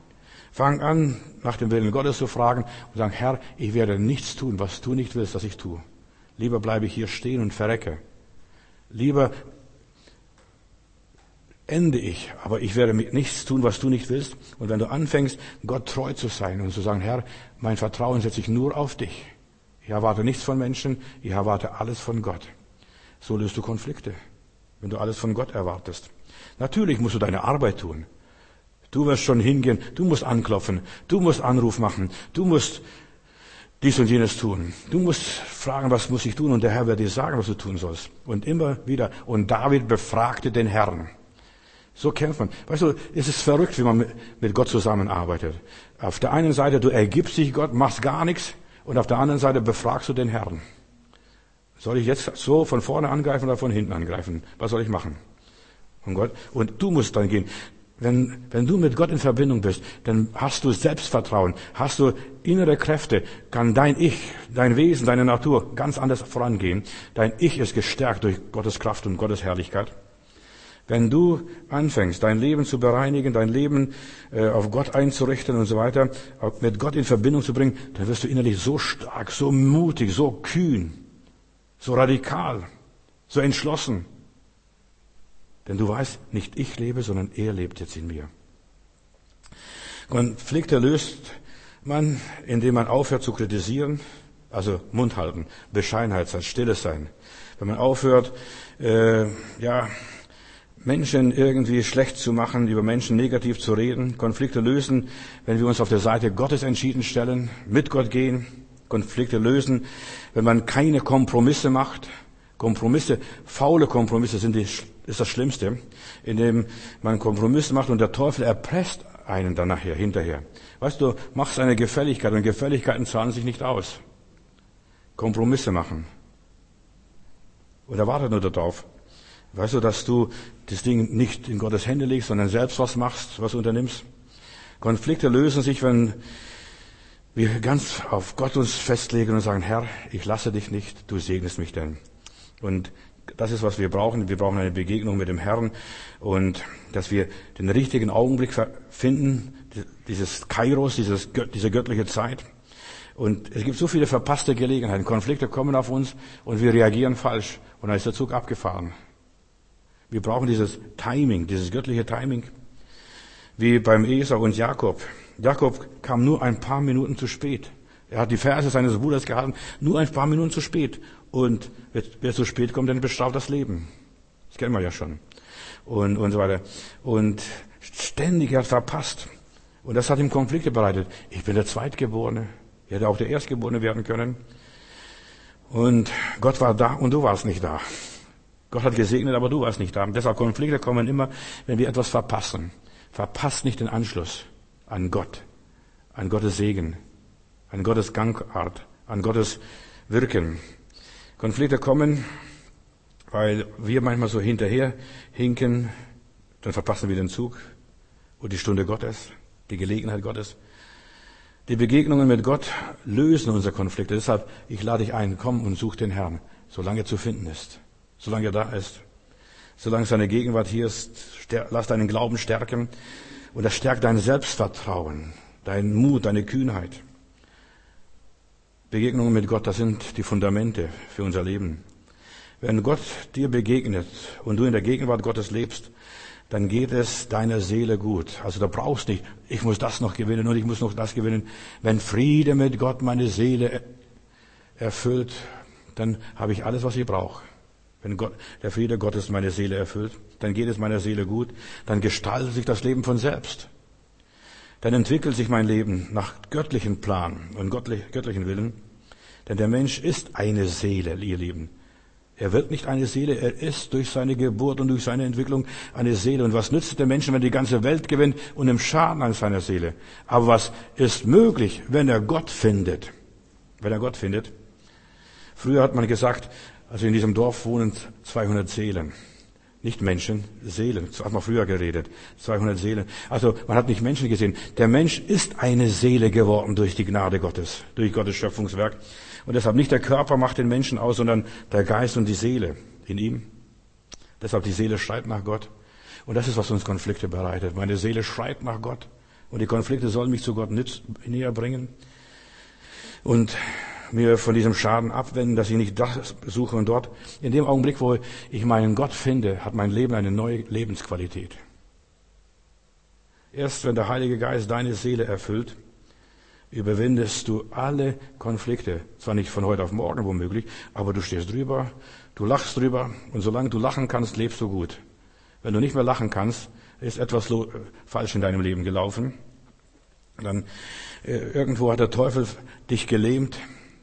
an, nach dem Willen Gottes zu fragen und sagen, Herr, ich werde nichts tun, was du nicht willst, dass ich tue. Lieber bleibe ich hier stehen und verrecke. Lieber ende ich, aber ich werde nichts tun, was du nicht willst. Und wenn du anfängst, Gott treu zu sein und zu sagen, Herr, mein Vertrauen setze ich nur auf dich. Ich erwarte nichts von Menschen, ich erwarte alles von Gott. So löst du Konflikte, wenn du alles von Gott erwartest. Natürlich musst du deine Arbeit tun. Du wirst schon hingehen, du musst anklopfen, du musst Anruf machen, du musst dies und jenes tun. Du musst fragen, was muss ich tun? Und der Herr wird dir sagen, was du tun sollst. Und immer wieder. Und David befragte den Herrn. So kämpft man. Weißt du, es ist verrückt, wie man mit Gott zusammenarbeitet. Auf der einen Seite, du ergibst dich Gott, machst gar nichts. Und auf der anderen Seite befragst du den Herrn. Soll ich jetzt so von vorne angreifen oder von hinten angreifen? Was soll ich machen? Und du musst dann gehen. Wenn du mit Gott in Verbindung bist, dann hast du Selbstvertrauen, hast du innere Kräfte, kann dein Ich, dein Wesen, deine Natur ganz anders vorangehen. Dein Ich ist gestärkt durch Gottes Kraft und Gottes Herrlichkeit. Wenn du anfängst, dein Leben zu bereinigen, dein Leben auf Gott einzurichten und so weiter, mit Gott in Verbindung zu bringen, dann wirst du innerlich so stark, so mutig, so kühn, so radikal, so entschlossen. Denn du weißt, nicht ich lebe, sondern er lebt jetzt in mir. Konflikte löst man, indem man aufhört zu kritisieren, also Mund halten, Bescheidenheit sein, Stilles sein. Wenn man aufhört, Menschen irgendwie schlecht zu machen, über Menschen negativ zu reden, Konflikte lösen, wenn wir uns auf der Seite Gottes entschieden stellen, mit Gott gehen, Konflikte lösen, wenn man keine Kompromisse macht. Kompromisse, faule Kompromisse ist das Schlimmste, indem man Kompromisse macht und der Teufel erpresst einen dann hinterher. Weißt du, machst eine Gefälligkeit und Gefälligkeiten zahlen sich nicht aus. Kompromisse machen. Und er wartet nur darauf. Weißt du, dass du das Ding nicht in Gottes Hände legst, sondern selbst was machst, was unternimmst? Konflikte lösen sich, wenn wir ganz auf Gott uns festlegen und sagen, Herr, ich lasse dich nicht, du segnest mich denn. Und das ist, was wir brauchen. Wir brauchen eine Begegnung mit dem Herrn und dass wir den richtigen Augenblick finden, dieses Kairos, diese göttliche Zeit. Und es gibt so viele verpasste Gelegenheiten. Konflikte kommen auf uns und wir reagieren falsch und dann ist der Zug abgefahren. Wir brauchen dieses Timing, dieses göttliche Timing. Wie beim Esau und Jakob. Jakob kam nur ein paar Minuten zu spät. Er hat die Verse seines Bruders gehalten, nur ein paar Minuten zu spät. Und wer zu spät kommt, dann bestraft das Leben. Das kennen wir ja schon. Und so weiter. Und ständig, er hat verpasst. Und das hat ihm Konflikte bereitet. Ich bin der Zweitgeborene. Er hätte auch der Erstgeborene werden können. Und Gott war da und du warst nicht da. Gott hat gesegnet, aber du warst nicht da. Und deshalb Konflikte kommen immer, wenn wir etwas verpassen. Verpasst nicht den Anschluss an Gott, an Gottes Segen, an Gottes Gangart, an Gottes Wirken. Konflikte kommen, weil wir manchmal so hinterher hinken, dann verpassen wir den Zug und die Stunde Gottes, die Gelegenheit Gottes. Die Begegnungen mit Gott lösen unsere Konflikte. Deshalb, ich lade dich ein, komm und such den Herrn, solange er zu finden ist, solange er da ist, solange seine Gegenwart hier ist. Lass deinen Glauben stärken und das stärkt dein Selbstvertrauen, deinen Mut, deine Kühnheit. Begegnungen mit Gott, das sind die Fundamente für unser Leben. Wenn Gott dir begegnet und du in der Gegenwart Gottes lebst, dann geht es deiner Seele gut. Also da brauchst du nicht, ich muss das noch gewinnen und ich muss noch das gewinnen. Wenn Friede mit Gott meine Seele erfüllt, dann habe ich alles, was ich brauche. Wenn der Friede Gottes meine Seele erfüllt, dann geht es meiner Seele gut, dann gestaltet sich das Leben von selbst. Dann entwickelt sich mein Leben nach göttlichen Plan und göttlichen Willen. Denn der Mensch ist eine Seele, ihr Lieben. Er wird nicht eine Seele, er ist durch seine Geburt und durch seine Entwicklung eine Seele. Und was nützt der Menschen, wenn er die ganze Welt gewinnt und im Schaden an seiner Seele? Aber was ist möglich, wenn er Gott findet? Wenn er Gott findet. Früher hat man gesagt, also in diesem Dorf wohnen 200 Seelen. Nicht Menschen, Seelen. So hat man früher geredet. 200 Seelen. Also man hat nicht Menschen gesehen. Der Mensch ist eine Seele geworden durch die Gnade Gottes, durch Gottes Schöpfungswerk. Und deshalb nicht der Körper macht den Menschen aus, sondern der Geist und die Seele in ihm. Deshalb die Seele schreit nach Gott. Und das ist, was uns Konflikte bereitet. Meine Seele schreit nach Gott. Und die Konflikte sollen mich zu Gott näher bringen. Und mir von diesem Schaden abwenden, dass ich nicht das suche und dort. In dem Augenblick, wo ich meinen Gott finde, hat mein Leben eine neue Lebensqualität. Erst wenn der Heilige Geist deine Seele erfüllt, überwindest du alle Konflikte. Zwar nicht von heute auf morgen womöglich, aber du stehst drüber, du lachst drüber und solange du lachen kannst, lebst du gut. Wenn du nicht mehr lachen kannst, ist etwas falsch in deinem Leben gelaufen. Dann irgendwo hat der Teufel dich gelähmt.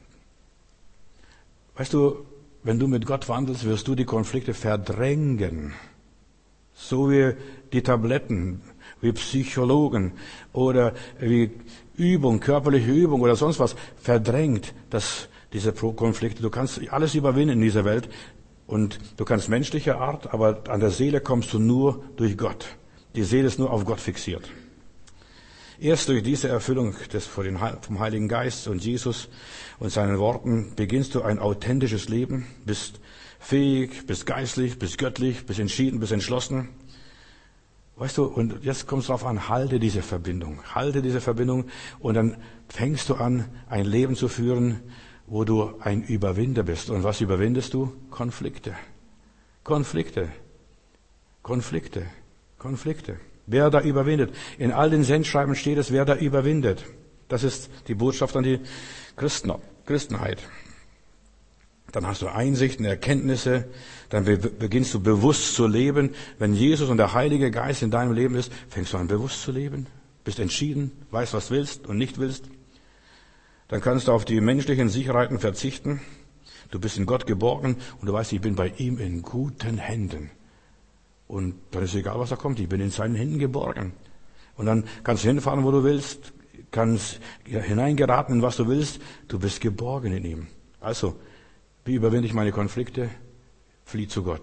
Weißt du, wenn du mit Gott wandelst, wirst du die Konflikte verdrängen. So wie die Tabletten, wie Psychologen oder wie Übung, körperliche Übung oder sonst was verdrängt diese Konflikte. Du kannst alles überwinden in dieser Welt und du kannst menschlicher Art, aber an der Seele kommst du nur durch Gott. Die Seele ist nur auf Gott fixiert. Erst durch diese Erfüllung vom Heiligen Geist und Jesus und seinen Worten beginnst du ein authentisches Leben, bist fähig, bist geistlich, bist göttlich, bist entschieden, bist entschlossen. Weißt du, und jetzt kommt es darauf an, halte diese Verbindung und dann fängst du an, ein Leben zu führen, wo du ein Überwinder bist. Und was überwindest du? Konflikte. Wer da überwindet. In all den Sendschreiben steht es, wer da überwindet. Das ist die Botschaft an die Christenheit. Dann hast du Einsichten, Erkenntnisse, dann beginnst du bewusst zu leben. Wenn Jesus und der Heilige Geist in deinem Leben ist, fängst du an bewusst zu leben, bist entschieden, weißt, was willst und nicht willst. Dann kannst du auf die menschlichen Sicherheiten verzichten. Du bist in Gott geborgen und du weißt, ich bin bei ihm in guten Händen. Und dann ist egal, was da kommt, ich bin in seinen Händen geborgen. Und dann kannst du hinfahren, wo du willst, kannst hineingeraten in was du willst, du bist geborgen in ihm. Also, wie überwinde ich meine Konflikte? Flieh zu Gott.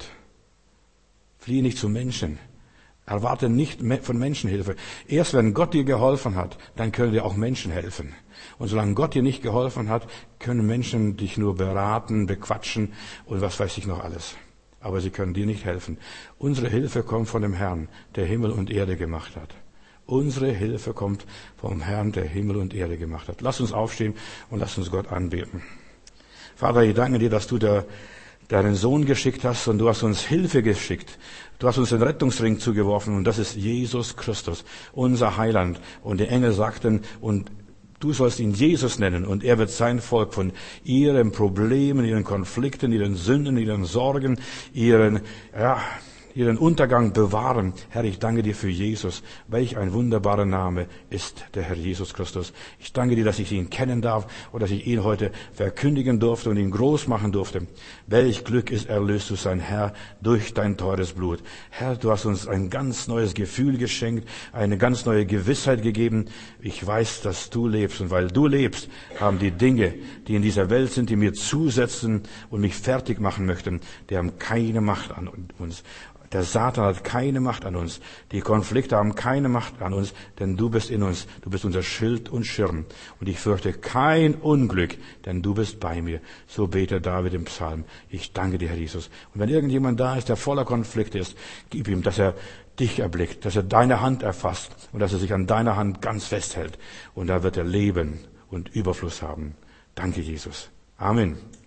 Flieh nicht zu Menschen. Erwarte nicht von Menschen Hilfe. Erst wenn Gott dir geholfen hat, dann können dir auch Menschen helfen. Und solange Gott dir nicht geholfen hat, können Menschen dich nur beraten, bequatschen und was weiß ich noch alles. Aber sie können dir nicht helfen. Unsere Hilfe kommt von dem Herrn, der Himmel und Erde gemacht hat. Unsere Hilfe kommt vom Herrn, der Himmel und Erde gemacht hat. Lass uns aufstehen und lass uns Gott anbeten. Vater, ich danke dir, dass du deinen Sohn geschickt hast und du hast uns Hilfe geschickt. Du hast uns den Rettungsring zugeworfen und das ist Jesus Christus, unser Heiland. Und die Engel sagten, und du sollst ihn Jesus nennen und er wird sein Volk von ihren Problemen, ihren Konflikten, ihren Sünden, ihren Sorgen, ihren Untergang bewahren. Herr, ich danke dir für Jesus. Welch ein wunderbarer Name ist der Herr Jesus Christus. Ich danke dir, dass ich ihn kennen darf und dass ich ihn heute verkündigen durfte und ihn groß machen durfte. Welch Glück ist erlöst zu sein, Herr, durch dein teures Blut. Herr, du hast uns ein ganz neues Gefühl geschenkt, eine ganz neue Gewissheit gegeben. Ich weiß, dass du lebst und weil du lebst, haben die Dinge, die in dieser Welt sind, die mir zusetzen und mich fertig machen möchten, die haben keine Macht an uns. Der Satan hat keine Macht an uns. Die Konflikte haben keine Macht an uns, denn du bist in uns. Du bist unser Schild und Schirm. Und ich fürchte kein Unglück, denn du bist bei mir. So betet David im Psalm. Ich danke dir, Herr Jesus. Und wenn irgendjemand da ist, der voller Konflikte ist, gib ihm, dass er dich erblickt, dass er deine Hand erfasst und dass er sich an deiner Hand ganz festhält. Und da wird er leben und Überfluss haben. Danke, Jesus. Amen.